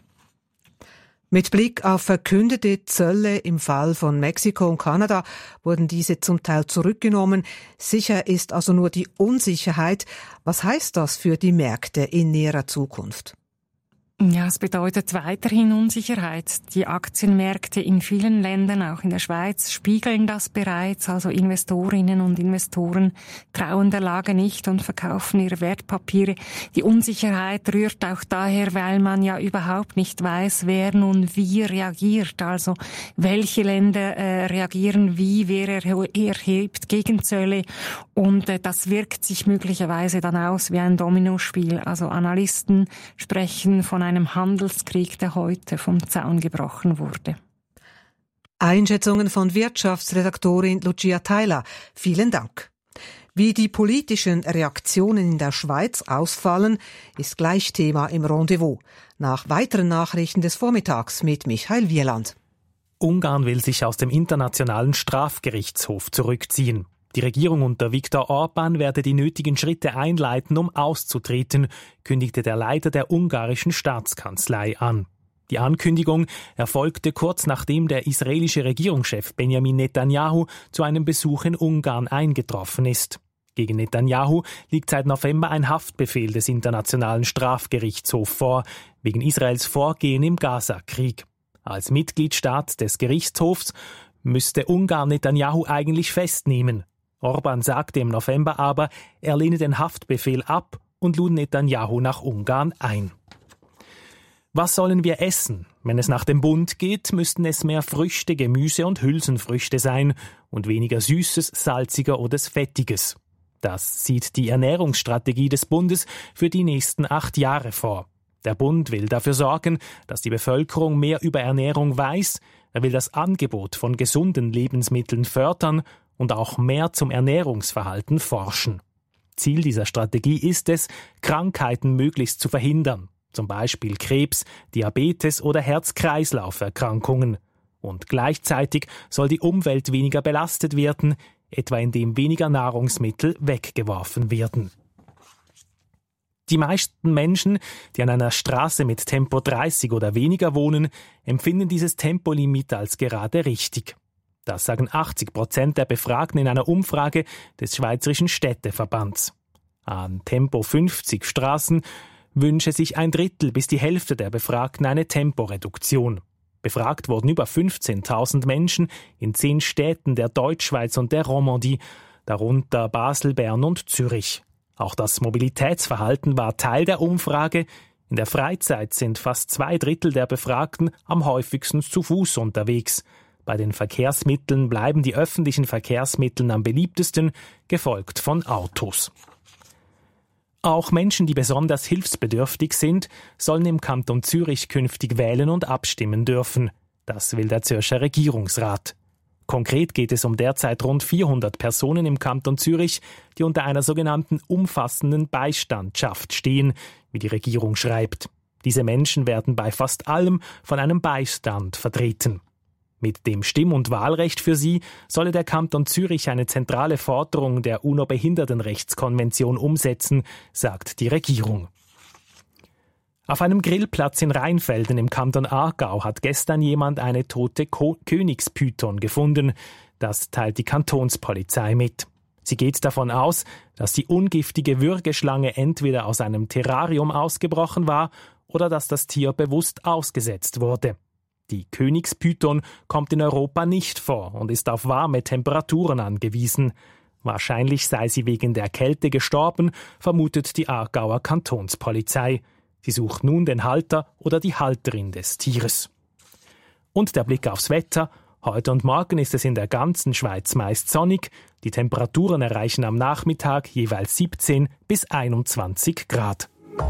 Mit Blick auf verkündete Zölle im Fall von Mexiko und Kanada wurden diese zum Teil zurückgenommen. Sicher ist also nur die Unsicherheit. Was heißt das für die Märkte in näherer Zukunft? Ja, es bedeutet weiterhin Unsicherheit. Die Aktienmärkte in vielen Ländern, auch in der Schweiz, spiegeln das bereits. Also Investorinnen und Investoren trauen der Lage nicht und verkaufen ihre Wertpapiere. Die Unsicherheit rührt auch daher, weil man ja überhaupt nicht weiß, wer nun wie reagiert. Also welche Länder äh, reagieren wie, wer erhebt Gegenzölle. Und äh, das wirkt sich möglicherweise dann aus wie ein Dominospiel. Also Analysten sprechen von einem einem Handelskrieg, der heute vom Zaun gebrochen wurde. Einschätzungen von Wirtschaftsredaktorin Lucia Theiler. Vielen Dank. Wie die politischen Reaktionen in der Schweiz ausfallen, ist gleich Thema im Rendezvous. Nach weiteren Nachrichten des Vormittags mit Michael Wieland. Ungarn will sich aus dem Internationalen Strafgerichtshof zurückziehen. Die Regierung unter Viktor Orbán werde die nötigen Schritte einleiten, um auszutreten, kündigte der Leiter der ungarischen Staatskanzlei an. Die Ankündigung erfolgte kurz nachdem der israelische Regierungschef Benjamin Netanyahu zu einem Besuch in Ungarn eingetroffen ist. Gegen Netanyahu liegt seit November ein Haftbefehl des Internationalen Strafgerichtshofs vor, wegen Israels Vorgehen im Gaza-Krieg. Als Mitgliedstaat des Gerichtshofs müsste Ungarn Netanyahu eigentlich festnehmen. Orbán sagte im November aber, er lehne den Haftbefehl ab und lud Netanyahu nach Ungarn ein. Was sollen wir essen? Wenn es nach dem Bund geht, müssten es mehr Früchte, Gemüse und Hülsenfrüchte sein und weniger Süßes, Salziger oder Fettiges. Das sieht die Ernährungsstrategie des Bundes für die nächsten acht Jahre vor. Der Bund will dafür sorgen, dass die Bevölkerung mehr über Ernährung weiß. Er will das Angebot von gesunden Lebensmitteln fördern und auch mehr zum Ernährungsverhalten forschen. Ziel dieser Strategie ist es, Krankheiten möglichst zu verhindern, zum Beispiel Krebs, Diabetes oder Herz-Kreislauf-Erkrankungen. Und gleichzeitig soll die Umwelt weniger belastet werden, etwa indem weniger Nahrungsmittel weggeworfen werden. Die meisten Menschen, die an einer Straße mit Tempo dreißig oder weniger wohnen, empfinden dieses Tempolimit als gerade richtig. Das sagen achtzig Prozent der Befragten in einer Umfrage des Schweizerischen Städteverbands. An Tempo fünfzig Straßen wünsche sich ein Drittel bis die Hälfte der Befragten eine Temporeduktion. Befragt wurden über fünfzehntausend Menschen in zehn Städten der Deutschschweiz und der Romandie, darunter Basel, Bern und Zürich. Auch das Mobilitätsverhalten war Teil der Umfrage. In der Freizeit sind fast zwei Drittel der Befragten am häufigsten zu Fuß unterwegs. Bei den Verkehrsmitteln bleiben die öffentlichen Verkehrsmittel am beliebtesten, gefolgt von Autos. Auch Menschen, die besonders hilfsbedürftig sind, sollen im Kanton Zürich künftig wählen und abstimmen dürfen. Das will der Zürcher Regierungsrat. Konkret geht es um derzeit rund vierhundert Personen im Kanton Zürich, die unter einer sogenannten umfassenden Beistandschaft stehen, wie die Regierung schreibt. Diese Menschen werden bei fast allem von einem Beistand vertreten. Mit dem Stimm- und Wahlrecht für sie solle der Kanton Zürich eine zentrale Forderung der U N O-Behindertenrechtskonvention umsetzen, sagt die Regierung. Auf einem Grillplatz in Rheinfelden im Kanton Aargau hat gestern jemand eine tote Ko- Königspython gefunden. Das teilt die Kantonspolizei mit. Sie geht davon aus, dass die ungiftige Würgeschlange entweder aus einem Terrarium ausgebrochen war oder dass das Tier bewusst ausgesetzt wurde. Die Königspython kommt in Europa nicht vor und ist auf warme Temperaturen angewiesen. Wahrscheinlich sei sie wegen der Kälte gestorben, vermutet die Aargauer Kantonspolizei. Sie sucht nun den Halter oder die Halterin des Tieres. Und der Blick aufs Wetter. Heute und morgen ist es in der ganzen Schweiz meist sonnig. Die Temperaturen erreichen am Nachmittag jeweils siebzehn bis einundzwanzig Grad.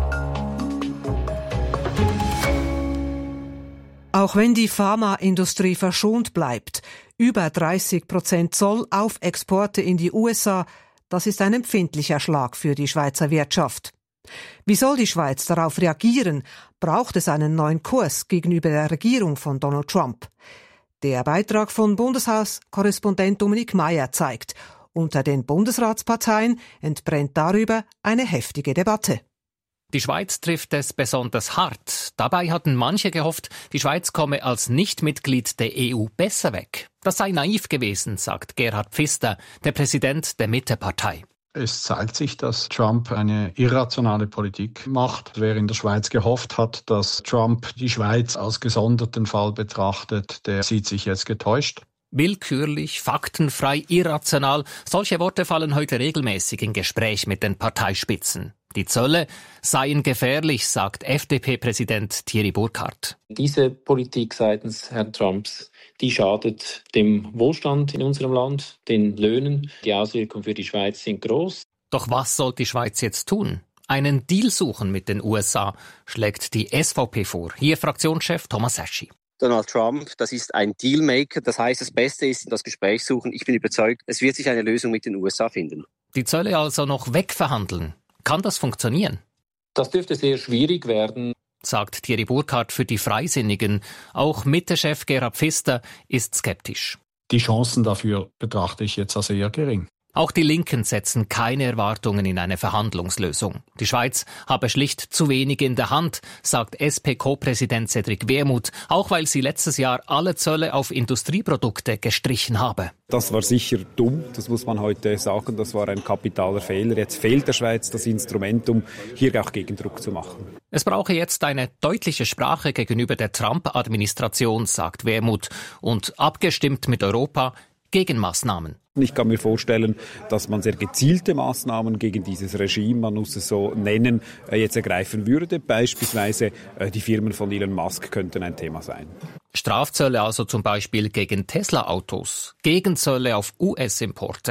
Auch wenn die Pharmaindustrie verschont bleibt, über dreißig Prozent Zoll auf Exporte in die U S A, das ist ein empfindlicher Schlag für die Schweizer Wirtschaft. Wie soll die Schweiz darauf reagieren? Braucht es einen neuen Kurs gegenüber der Regierung von Donald Trump? Der Beitrag von Bundeshauskorrespondent Dominik Meyer zeigt, unter den Bundesratsparteien entbrennt darüber eine heftige Debatte. Die Schweiz trifft es besonders hart. Dabei hatten manche gehofft, die Schweiz komme als Nichtmitglied der E U besser weg. Das sei naiv gewesen, sagt Gerhard Pfister, der Präsident der Mittepartei. Es zeigt sich, dass Trump eine irrationale Politik macht. Wer in der Schweiz gehofft hat, dass Trump die Schweiz als gesonderten Fall betrachtet, der sieht sich jetzt getäuscht. Willkürlich, faktenfrei, irrational. Solche Worte fallen heute regelmäßig in Gespräch mit den Parteispitzen. Die Zölle seien gefährlich, sagt F D P-Präsident Thierry Burkhardt. Diese Politik seitens Herrn Trumps, die schadet dem Wohlstand in unserem Land, den Löhnen. Die Auswirkungen für die Schweiz sind groß. Doch was soll die Schweiz jetzt tun? Einen Deal suchen mit den U S A, schlägt die S V P vor. Hier Fraktionschef Thomas Heschi. Donald Trump, das ist ein Dealmaker. Das heißt, das Beste ist das Gespräch suchen. Ich bin überzeugt, es wird sich eine Lösung mit den U S A finden. Die Zölle also noch wegverhandeln. Kann das funktionieren? Das dürfte sehr schwierig werden, sagt Thierry Burkhardt für die Freisinnigen. Auch Mitte-Chef Gerhard Pfister ist skeptisch. Die Chancen dafür betrachte ich jetzt als eher gering. Auch die Linken setzen keine Erwartungen in eine Verhandlungslösung. Die Schweiz habe schlicht zu wenig in der Hand, sagt S P-Co-Präsident Cedric Wermuth, auch weil sie letztes Jahr alle Zölle auf Industrieprodukte gestrichen habe. Das war sicher dumm, das muss man heute sagen, das war ein kapitaler Fehler. Jetzt fehlt der Schweiz das Instrument, um hier auch Gegendruck zu machen. Es brauche jetzt eine deutliche Sprache gegenüber der Trump-Administration, sagt Wermuth, und abgestimmt mit Europa Gegenmaßnahmen. Ich kann mir vorstellen, dass man sehr gezielte Maßnahmen gegen dieses Regime, man muss es so nennen, jetzt ergreifen würde. Beispielsweise die Firmen von Elon Musk könnten ein Thema sein. Strafzölle also zum Beispiel gegen Tesla-Autos, Gegenzölle auf U S-Importe.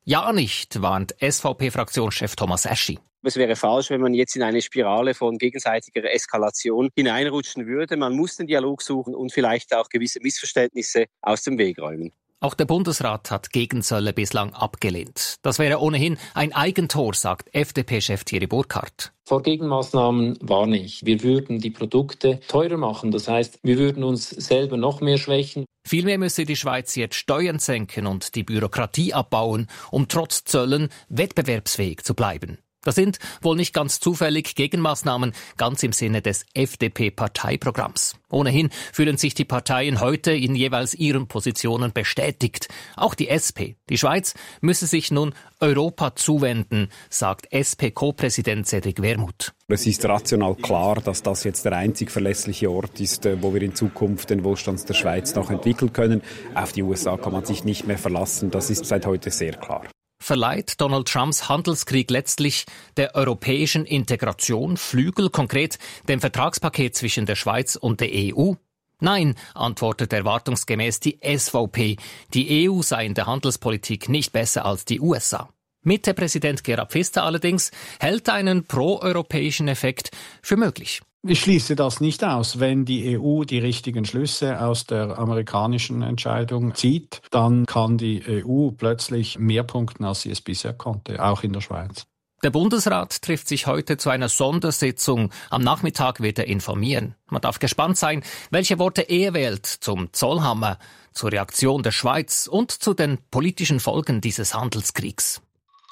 Ja nicht, warnt S V P-Fraktionschef Thomas Eschi. Es wäre falsch, wenn man jetzt in eine Spirale von gegenseitiger Eskalation hineinrutschen würde. Man muss den Dialog suchen und vielleicht auch gewisse Missverständnisse aus dem Weg räumen. Auch der Bundesrat hat Gegenzölle bislang abgelehnt. Das wäre ohnehin ein Eigentor, sagt F D P-Chef Thierry Burkhardt. Vor Gegenmaßnahmen warne ich. Wir würden die Produkte teurer machen. Das heißt, wir würden uns selber noch mehr schwächen. Vielmehr müsse die Schweiz jetzt Steuern senken und die Bürokratie abbauen, um trotz Zöllen wettbewerbsfähig zu bleiben. Das sind wohl nicht ganz zufällig Gegenmaßnahmen, ganz im Sinne des F D P-Parteiprogramms. Ohnehin fühlen sich die Parteien heute in jeweils ihren Positionen bestätigt. Auch die S P. Die Schweiz müsse sich nun Europa zuwenden, sagt S P-Co-Präsident Cedric Wermuth. Es ist rational klar, dass das jetzt der einzig verlässliche Ort ist, wo wir in Zukunft den Wohlstand der Schweiz noch entwickeln können. Auf die U S A kann man sich nicht mehr verlassen. Das ist seit heute sehr klar. Verleiht Donald Trumps Handelskrieg letztlich der europäischen Integration Flügel, konkret dem Vertragspaket zwischen der Schweiz und der E U? Nein, antwortet erwartungsgemäß die S V P. Die E U sei in der Handelspolitik nicht besser als die U S A. Mitte-Präsident Gerhard Pfister allerdings hält einen proeuropäischen Effekt für möglich. Ich schließe das nicht aus. Wenn die E U die richtigen Schlüsse aus der amerikanischen Entscheidung zieht, dann kann die E U plötzlich mehr punkten, als sie es bisher konnte, auch in der Schweiz. Der Bundesrat trifft sich heute zu einer Sondersitzung. Am Nachmittag wird er informieren. Man darf gespannt sein, welche Worte er wählt zum Zollhammer, zur Reaktion der Schweiz und zu den politischen Folgen dieses Handelskriegs.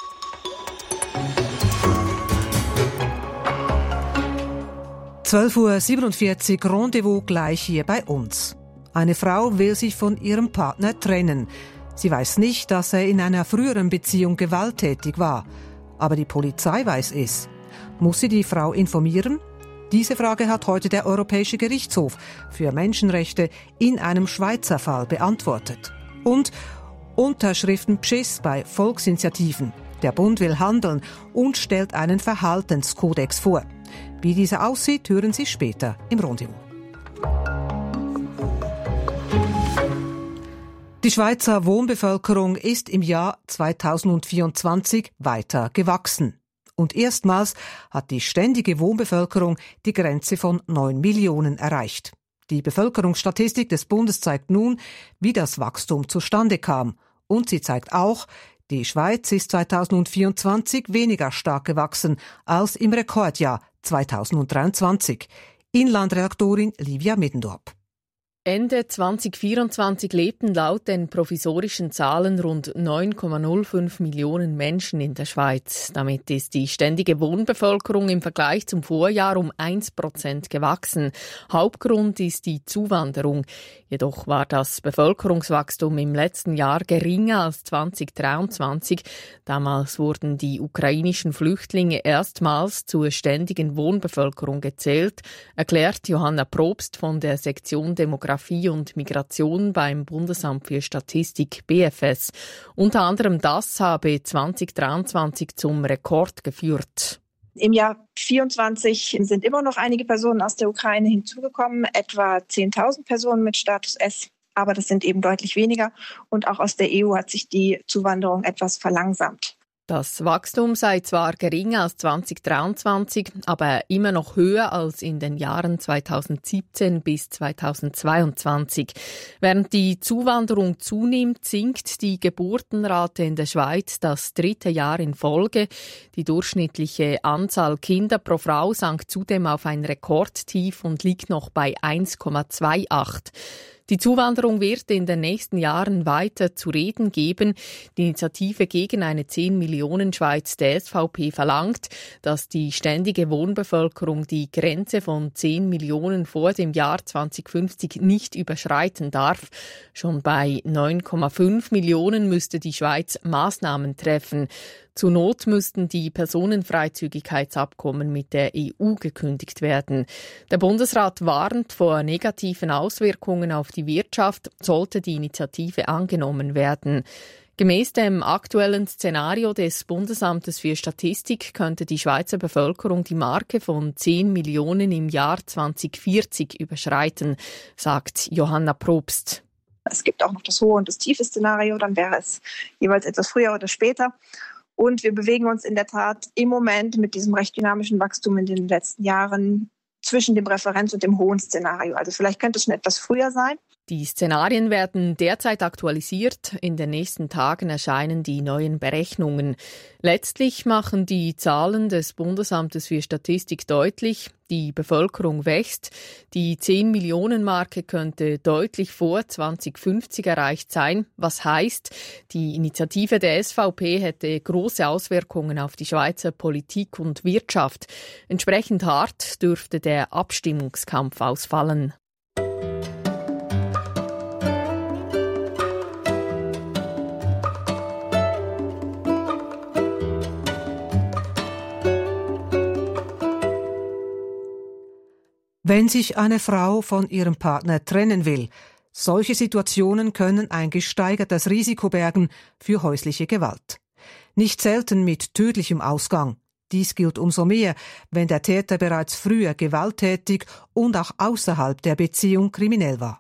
zwölf Uhr siebenundvierzig, Rendezvous gleich hier bei uns. Eine Frau will sich von ihrem Partner trennen. Sie weiß nicht, dass er in einer früheren Beziehung gewalttätig war. Aber die Polizei weiß es. Muss sie die Frau informieren? Diese Frage hat heute der Europäische Gerichtshof für Menschenrechte in einem Schweizer Fall beantwortet. Und Unterschriften Beschiss bei Volksinitiativen. Der Bund will handeln und stellt einen Verhaltenskodex vor. Wie dieser aussieht, hören Sie später im Rendezvous. Die Schweizer Wohnbevölkerung ist im Jahr zweitausendvierundzwanzig weiter gewachsen. Und erstmals hat die ständige Wohnbevölkerung die Grenze von neun Millionen erreicht. Die Bevölkerungsstatistik des Bundes zeigt nun, wie das Wachstum zustande kam. Und sie zeigt auch, die Schweiz ist zweitausendvierundzwanzig weniger stark gewachsen als im Rekordjahr zweitausenddreiundzwanzig. Inlandredaktorin Livia Middendorp. Ende zweitausendvierundzwanzig lebten laut den provisorischen Zahlen rund neun Komma null fünf Millionen Menschen in der Schweiz. Damit ist die ständige Wohnbevölkerung im Vergleich zum Vorjahr um ein Prozent gewachsen. Hauptgrund ist die Zuwanderung. Jedoch war das Bevölkerungswachstum im letzten Jahr geringer als zweitausenddreiundzwanzig. Damals wurden die ukrainischen Flüchtlinge erstmals zur ständigen Wohnbevölkerung gezählt, erklärt Johanna Probst von der Sektion Demografie und Migration beim Bundesamt für Statistik B F S. Unter anderem das habe zweitausenddreiundzwanzig zum Rekord geführt. Im Jahr vierundzwanzig sind immer noch einige Personen aus der Ukraine hinzugekommen, etwa zehntausend Personen mit Status S. Aber das sind eben deutlich weniger. Und auch aus der E U hat sich die Zuwanderung etwas verlangsamt. Das Wachstum sei zwar geringer als zweitausenddreiundzwanzig, aber immer noch höher als in den Jahren zweitausendsiebzehn bis zweitausendzweiundzwanzig. Während die Zuwanderung zunimmt, sinkt die Geburtenrate in der Schweiz das dritte Jahr in Folge. Die durchschnittliche Anzahl Kinder pro Frau sank zudem auf ein Rekordtief und liegt noch bei eins Komma achtundzwanzig. Die Zuwanderung wird in den nächsten Jahren weiter zu reden geben. Die Initiative gegen eine zehn Millionen Schweiz der S V P verlangt, dass die ständige Wohnbevölkerung die Grenze von zehn Millionen vor dem Jahr zweitausendfünfzig nicht überschreiten darf. Schon bei neun Komma fünf Millionen müsste die Schweiz Maßnahmen treffen. Zur Not müssten die Personenfreizügigkeitsabkommen mit der E U gekündigt werden. Der Bundesrat warnt vor negativen Auswirkungen auf die Wirtschaft, sollte die Initiative angenommen werden. Gemäß dem aktuellen Szenario des Bundesamtes für Statistik könnte die Schweizer Bevölkerung die Marke von zehn Millionen im Jahr zweitausendvierzig überschreiten, sagt Johanna Probst. Es gibt auch noch das hohe und das tiefe Szenario, dann wäre es jeweils etwas früher oder später. Und wir bewegen uns in der Tat im Moment mit diesem recht dynamischen Wachstum in den letzten Jahren zwischen dem Referenz- und dem hohen Szenario. Also vielleicht könnte es schon etwas früher sein. Die Szenarien werden derzeit aktualisiert. In den nächsten Tagen erscheinen die neuen Berechnungen. Letztlich machen die Zahlen des Bundesamtes für Statistik deutlich, die Bevölkerung wächst. Die zehn-Millionen-Marke könnte deutlich vor zwanzig fünfzig erreicht sein. Was heißt, die Initiative der S V P hätte große Auswirkungen auf die Schweizer Politik und Wirtschaft. Entsprechend hart dürfte der Abstimmungskampf ausfallen. Wenn sich eine Frau von ihrem Partner trennen will, solche Situationen können ein gesteigertes Risiko bergen für häusliche Gewalt. Nicht selten mit tödlichem Ausgang. Dies gilt umso mehr, wenn der Täter bereits früher gewalttätig und auch außerhalb der Beziehung kriminell war.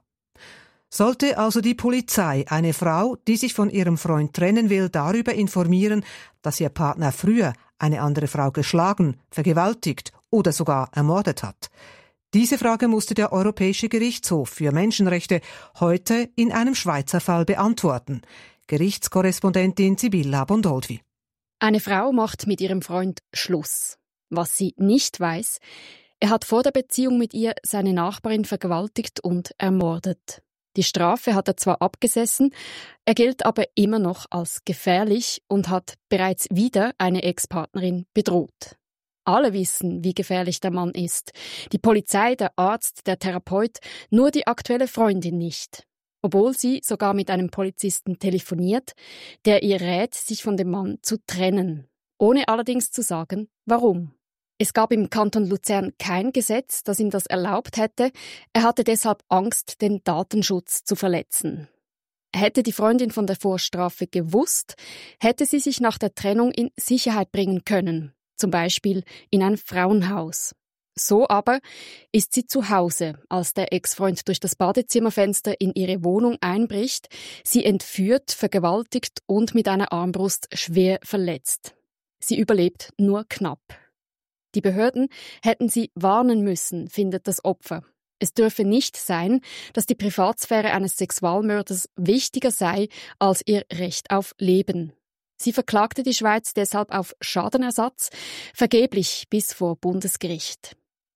Sollte also die Polizei eine Frau, die sich von ihrem Freund trennen will, darüber informieren, dass ihr Partner früher eine andere Frau geschlagen, vergewaltigt oder sogar ermordet hat? Diese Frage musste der Europäische Gerichtshof für Menschenrechte heute in einem Schweizer Fall beantworten. Gerichtskorrespondentin Sibylla Bondolvi. Eine Frau macht mit ihrem Freund Schluss. Was sie nicht weiß, er hat vor der Beziehung mit ihr seine Nachbarin vergewaltigt und ermordet. Die Strafe hat er zwar abgesessen, er gilt aber immer noch als gefährlich und hat bereits wieder eine Ex-Partnerin bedroht. Alle wissen, wie gefährlich der Mann ist. Die Polizei, der Arzt, der Therapeut, nur die aktuelle Freundin nicht. Obwohl sie sogar mit einem Polizisten telefoniert, der ihr rät, sich von dem Mann zu trennen. Ohne allerdings zu sagen, warum. Es gab im Kanton Luzern kein Gesetz, das ihm das erlaubt hätte. Er hatte deshalb Angst, den Datenschutz zu verletzen. Hätte die Freundin von der Vorstrafe gewusst, hätte sie sich nach der Trennung in Sicherheit bringen können. Zum Beispiel in ein Frauenhaus. So aber ist sie zu Hause, als der Ex-Freund durch das Badezimmerfenster in ihre Wohnung einbricht, sie entführt, vergewaltigt und mit einer Armbrust schwer verletzt. Sie überlebt nur knapp. Die Behörden hätten sie warnen müssen, findet das Opfer. Es dürfe nicht sein, dass die Privatsphäre eines Sexualmörders wichtiger sei als ihr Recht auf Leben. Sie verklagte die Schweiz deshalb auf Schadenersatz, vergeblich bis vor Bundesgericht.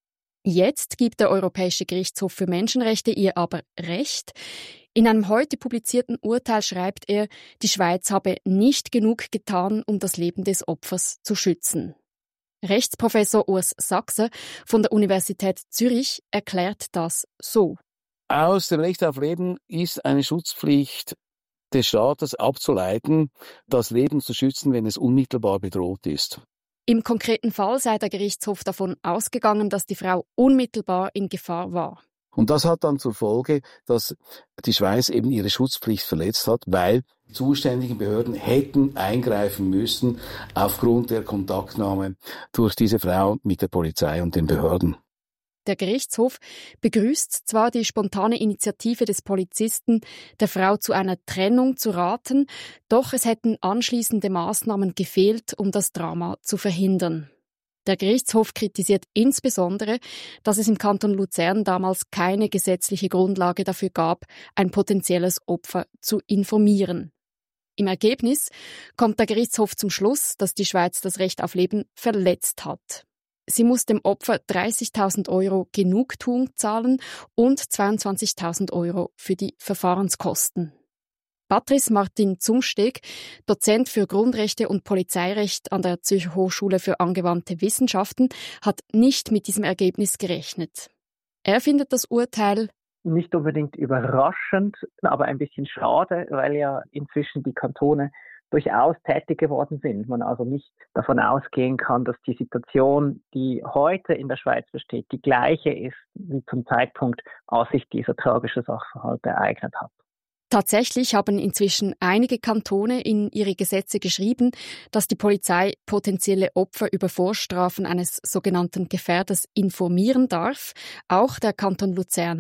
Jetzt gibt der Europäische Gerichtshof für Menschenrechte ihr aber Recht. In einem heute publizierten Urteil schreibt er, die Schweiz habe nicht genug getan, um das Leben des Opfers zu schützen. Rechtsprofessor Urs Sachse von der Universität Zürich erklärt das so. Aus dem Recht auf Leben ist eine Schutzpflicht des Staates abzuleiten, das Leben zu schützen, wenn es unmittelbar bedroht ist. Im konkreten Fall sei der Gerichtshof davon ausgegangen, dass die Frau unmittelbar in Gefahr war. Und das hat dann zur Folge, dass die Schweiz eben ihre Schutzpflicht verletzt hat, weil die zuständigen Behörden hätten eingreifen müssen aufgrund der Kontaktnahme durch diese Frau mit der Polizei und den Behörden. Der Gerichtshof begrüßt zwar die spontane Initiative des Polizisten, der Frau zu einer Trennung zu raten, doch es hätten anschließende Maßnahmen gefehlt, um das Drama zu verhindern. Der Gerichtshof kritisiert insbesondere, dass es im Kanton Luzern damals keine gesetzliche Grundlage dafür gab, ein potenzielles Opfer zu informieren. Im Ergebnis kommt der Gerichtshof zum Schluss, dass die Schweiz das Recht auf Leben verletzt hat. Sie muss dem Opfer dreißigtausend Euro Genugtuung zahlen und zweiundzwanzigtausend Euro für die Verfahrenskosten. Patrice Martin Zumsteg, Dozent für Grundrechte und Polizeirecht an der Zürcher Hochschule für angewandte Wissenschaften, hat nicht mit diesem Ergebnis gerechnet. Er findet das Urteil nicht unbedingt überraschend, aber ein bisschen schade, weil ja inzwischen die Kantone durchaus tätig geworden sind. Man also nicht davon ausgehen kann, dass die Situation, die heute in der Schweiz besteht, die gleiche ist wie zum Zeitpunkt, als sich dieser tragische Sachverhalt ereignet hat. Tatsächlich haben inzwischen einige Kantone in ihre Gesetze geschrieben, dass die Polizei potenzielle Opfer über Vorstrafen eines sogenannten Gefährders informieren darf, auch der Kanton Luzern.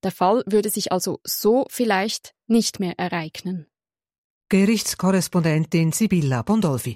Der Fall würde sich also so vielleicht nicht mehr ereignen. Gerichtskorrespondentin Sibylla Bondolfi.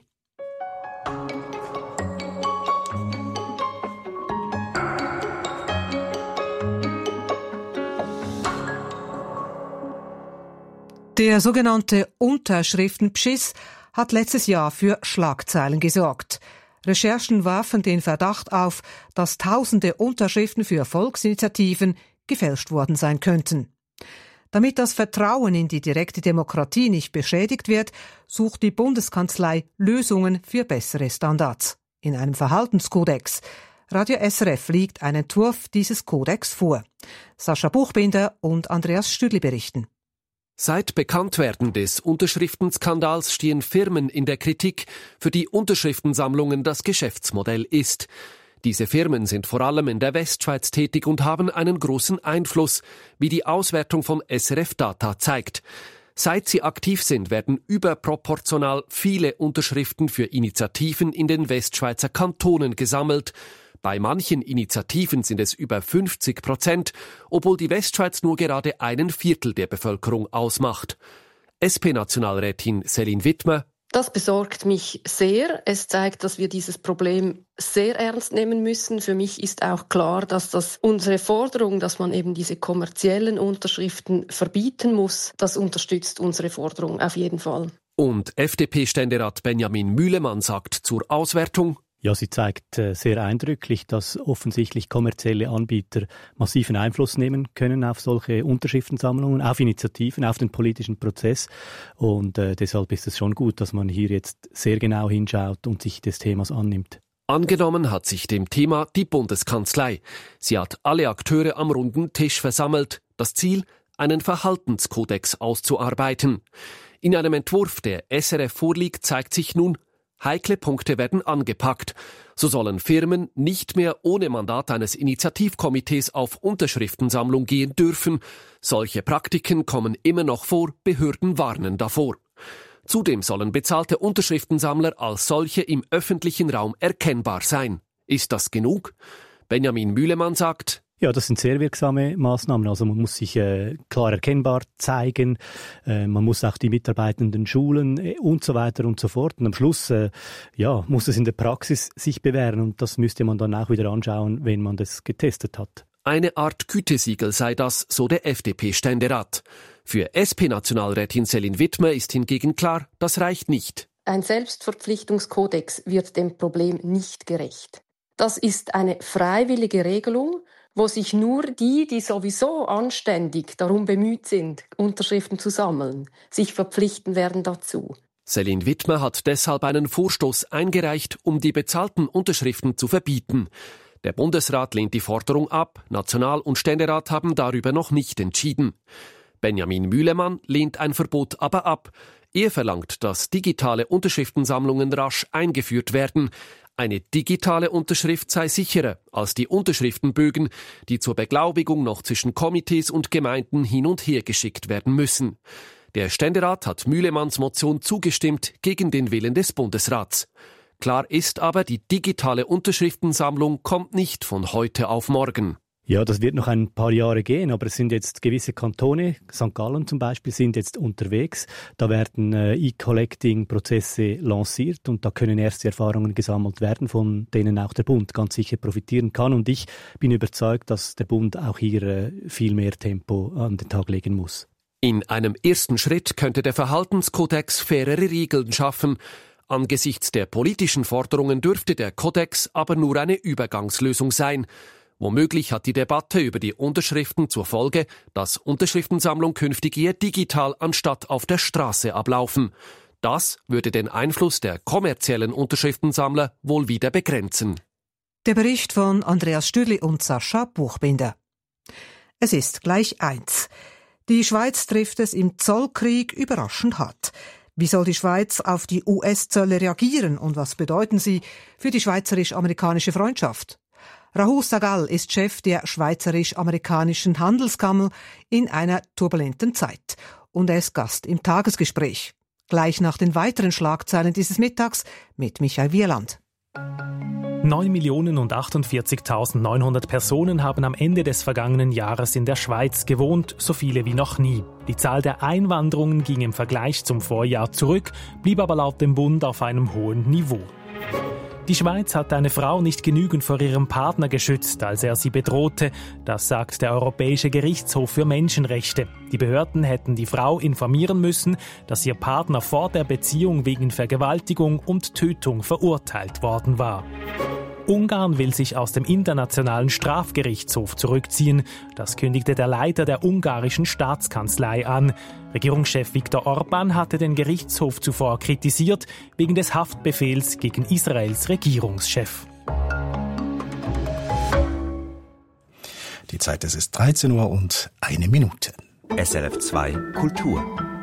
Der sogenannte Unterschriftenbeschiss hat letztes Jahr für Schlagzeilen gesorgt. Recherchen warfen den Verdacht auf, dass tausende Unterschriften für Volksinitiativen gefälscht worden sein könnten. Damit das Vertrauen in die direkte Demokratie nicht beschädigt wird, sucht die Bundeskanzlei Lösungen für bessere Standards. In einem Verhaltenskodex. Radio S R F liegt ein Entwurf dieses Kodex vor. Sascha Buchbinder und Andreas Stüdli berichten. Seit Bekanntwerden des Unterschriftenskandals stehen Firmen in der Kritik, für die Unterschriftensammlungen das Geschäftsmodell ist. Diese Firmen sind vor allem in der Westschweiz tätig und haben einen großen Einfluss, wie die Auswertung von S R F Data zeigt. Seit sie aktiv sind, werden überproportional viele Unterschriften für Initiativen in den Westschweizer Kantonen gesammelt. Bei manchen Initiativen sind es über fünfzig Prozent, obwohl die Westschweiz nur gerade einen Viertel der Bevölkerung ausmacht. S P-Nationalrätin Céline Wittmer: Das besorgt mich sehr. Es zeigt, dass wir dieses Problem sehr ernst nehmen müssen. Für mich ist auch klar, dass das unsere Forderung, dass man eben diese kommerziellen Unterschriften verbieten muss, das unterstützt unsere Forderung auf jeden Fall. Und F D P-Ständerat Benjamin Mühlemann sagt zur Auswertung: Ja, sie zeigt äh, sehr eindrücklich, dass offensichtlich kommerzielle Anbieter massiven Einfluss nehmen können auf solche Unterschriftensammlungen, auf Initiativen, auf den politischen Prozess. Und äh, deshalb ist es schon gut, dass man hier jetzt sehr genau hinschaut und sich des Themas annimmt. Angenommen hat sich dem Thema die Bundeskanzlei. Sie hat alle Akteure am runden Tisch versammelt. Das Ziel: einen Verhaltenskodex auszuarbeiten. In einem Entwurf, der S R F vorliegt, zeigt sich nun, heikle Punkte werden angepackt. So sollen Firmen nicht mehr ohne Mandat eines Initiativkomitees auf Unterschriftensammlung gehen dürfen. Solche Praktiken kommen immer noch vor, Behörden warnen davor. Zudem sollen bezahlte Unterschriftensammler als solche im öffentlichen Raum erkennbar sein. Ist das genug? Benjamin Mühlemann sagt: Ja, das sind sehr wirksame Maßnahmen. Also man muss sich äh, klar erkennbar zeigen, äh, man muss auch die Mitarbeitenden schulen äh, und so weiter und so fort. Und am Schluss äh, ja, muss es in der Praxis sich bewähren und das müsste man dann auch wieder anschauen, wenn man das getestet hat. Eine Art Gütesiegel sei das, so der F D P-Ständerat. Für S P-Nationalrätin Céline Wittmer ist hingegen klar, das reicht nicht. Ein Selbstverpflichtungskodex wird dem Problem nicht gerecht. Das ist eine freiwillige Regelung, wo sich nur die, die sowieso anständig darum bemüht sind, Unterschriften zu sammeln, sich verpflichten werden dazu. Céline Wittmer hat deshalb einen Vorstoß eingereicht, um die bezahlten Unterschriften zu verbieten. Der Bundesrat lehnt die Forderung ab, National- und Ständerat haben darüber noch nicht entschieden. Benjamin Mühlemann lehnt ein Verbot aber ab. Er verlangt, dass digitale Unterschriftensammlungen rasch eingeführt werden. Eine digitale Unterschrift sei sicherer als die Unterschriftenbögen, die zur Beglaubigung noch zwischen Komitees und Gemeinden hin und her geschickt werden müssen. Der Ständerat hat Mühlemanns Motion zugestimmt gegen den Willen des Bundesrats. Klar ist aber, die digitale Unterschriftensammlung kommt nicht von heute auf morgen. Ja, das wird noch ein paar Jahre gehen, aber es sind jetzt gewisse Kantone, Sankt Gallen zum Beispiel, sind jetzt unterwegs. Da werden äh, E-Collecting-Prozesse lanciert und da können erste Erfahrungen gesammelt werden, von denen auch der Bund ganz sicher profitieren kann. Und ich bin überzeugt, dass der Bund auch hier äh, viel mehr Tempo an den Tag legen muss. In einem ersten Schritt könnte der Verhaltenskodex fairere Regeln schaffen. Angesichts der politischen Forderungen dürfte der Kodex aber nur eine Übergangslösung sein. Womöglich hat die Debatte über die Unterschriften zur Folge, dass Unterschriftensammlung künftig eher digital anstatt auf der Straße ablaufen. Das würde den Einfluss der kommerziellen Unterschriftensammler wohl wieder begrenzen. Der Bericht von Andreas Stüdli und Sascha Buchbinder. Es ist gleich eins. Die Schweiz trifft es im Zollkrieg überraschend hart. Wie soll die Schweiz auf die U S-Zölle reagieren und was bedeuten sie für die schweizerisch-amerikanische Freundschaft? Rahul Sagal ist Chef der Schweizerisch-Amerikanischen Handelskammer in einer turbulenten Zeit und er ist Gast im Tagesgespräch. Gleich nach den weiteren Schlagzeilen dieses Mittags mit Michael Wieland. neun Millionen und achtundvierzigtausendneunhundert Personen haben am Ende des vergangenen Jahres in der Schweiz gewohnt, so viele wie noch nie. Die Zahl der Einwanderungen ging im Vergleich zum Vorjahr zurück, blieb aber laut dem Bund auf einem hohen Niveau. Die Schweiz hat eine Frau nicht genügend vor ihrem Partner geschützt, als er sie bedrohte. Das sagt der Europäische Gerichtshof für Menschenrechte. Die Behörden hätten die Frau informieren müssen, dass ihr Partner vor der Beziehung wegen Vergewaltigung und Tötung verurteilt worden war. Ungarn will sich aus dem Internationalen Strafgerichtshof zurückziehen. Das kündigte der Leiter der ungarischen Staatskanzlei an. Regierungschef Viktor Orbán hatte den Gerichtshof zuvor kritisiert, wegen des Haftbefehls gegen Israels Regierungschef. Die Zeit, es ist dreizehn Uhr und eine Minute. S R F zwei Kultur.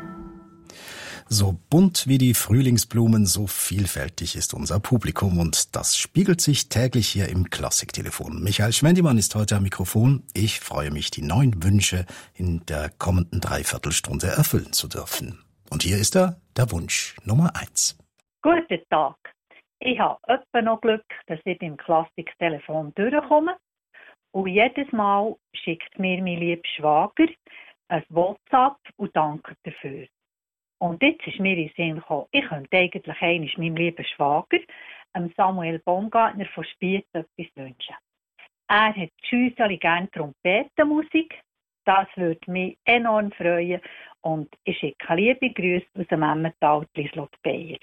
So bunt wie die Frühlingsblumen, so vielfältig ist unser Publikum und das spiegelt sich täglich hier im Klassiktelefon. Michael Schwendimann ist heute am Mikrofon. Ich freue mich, die neuen Wünsche in der kommenden Dreiviertelstunde erfüllen zu dürfen. Und hier ist er, der Wunsch Nummer eins. Guten Tag. Ich habe etwa noch Glück, dass ich beim Klassiktelefon durchkomme. Und jedes Mal schickt mir mein lieber Schwager ein WhatsApp und dankt dafür. Und jetzt ist mir in den Sinn gekommen, ich könnte eigentlich einmal meinem lieben Schwager, Samuel Baumgartner von Spiez, etwas wünschen. Er hat schüsselig gerne Trompetenmusik. Das würde mich enorm freuen. Und ich schicke liebe Grüße aus dem Emmental, Lieslott Beyer.